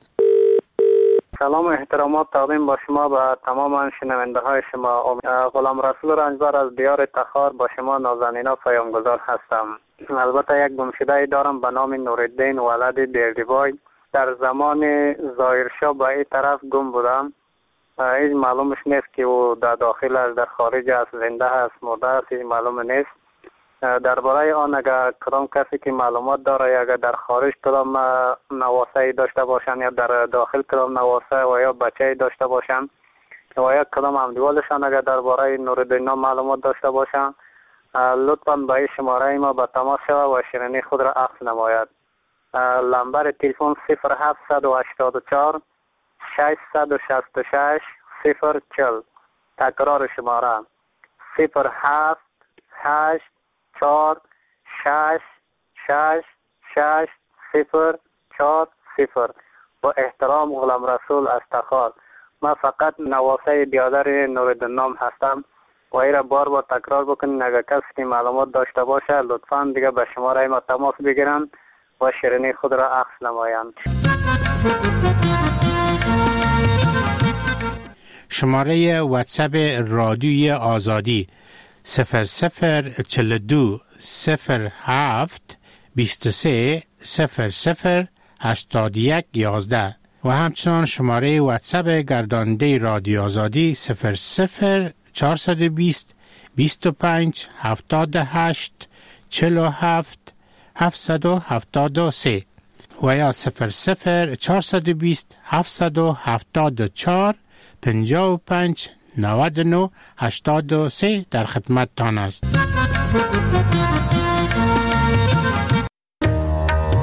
سلام و احترامات تقدیم با شما به تمام شنونده های شما. غلام رسول رنجبر از دیار تخار با شما نازنینا پیامگذار هستم. البته یک گمشده دارم به نام نورالدین ولد بیردیبای. در زمان ظاهرشاه به این طرف گم بودم. هیچ معلومش نیست که او در داخل است، در خارج است، زنده است، مرده است، هیچ معلوم نیست. درباره آن اگر کدام کسی که معلومات داره یا اگر در خارج کدام نواسه داشته باشن یا در داخل کدام نواسه و یا بچه داشته باشن و یا کدام همدیوالشان اگر درباره نورالدین معلومات داشته باشن لطفاً به این شماره ما به تماس شود و شیرینی خود را عکس نماید. لمبر تلفن صفر هفتصد و هشتاد و چهار ششصد و شصت و شش صفر چهل. تکرار شماره صفر هفت هشت چهار شش شش شش صفر چهار صفر. با احترام غلام رسول از تخار. من فقط نواسه بیادر نورالدین نام هستم و ای را بار بار تکرار بکنین. اگر کسی که معلومات داشته باشه لطفاً دیگه به شماره ما تماس بگیرن و شیرینی خود را عکس نمایند. شماره واتساپ رادیوی آزادی صفر صفر چهل و دو صفر هفت بیست و سه صفر صفر هشتاد و یک یازده و همچنان شماره واتساپ گرداننده رادیو آزادی صفر صفر چهارصد و بیست بیست و پنج هفتاد و هشت چهل و هفت هفتصد و هفتاد و سه و یا صفر صفر چهارصد و بیست هفتصد و هفتاد و چهار پنجاه و پنج نود و نه هشتاد و سه در خدمت تان است.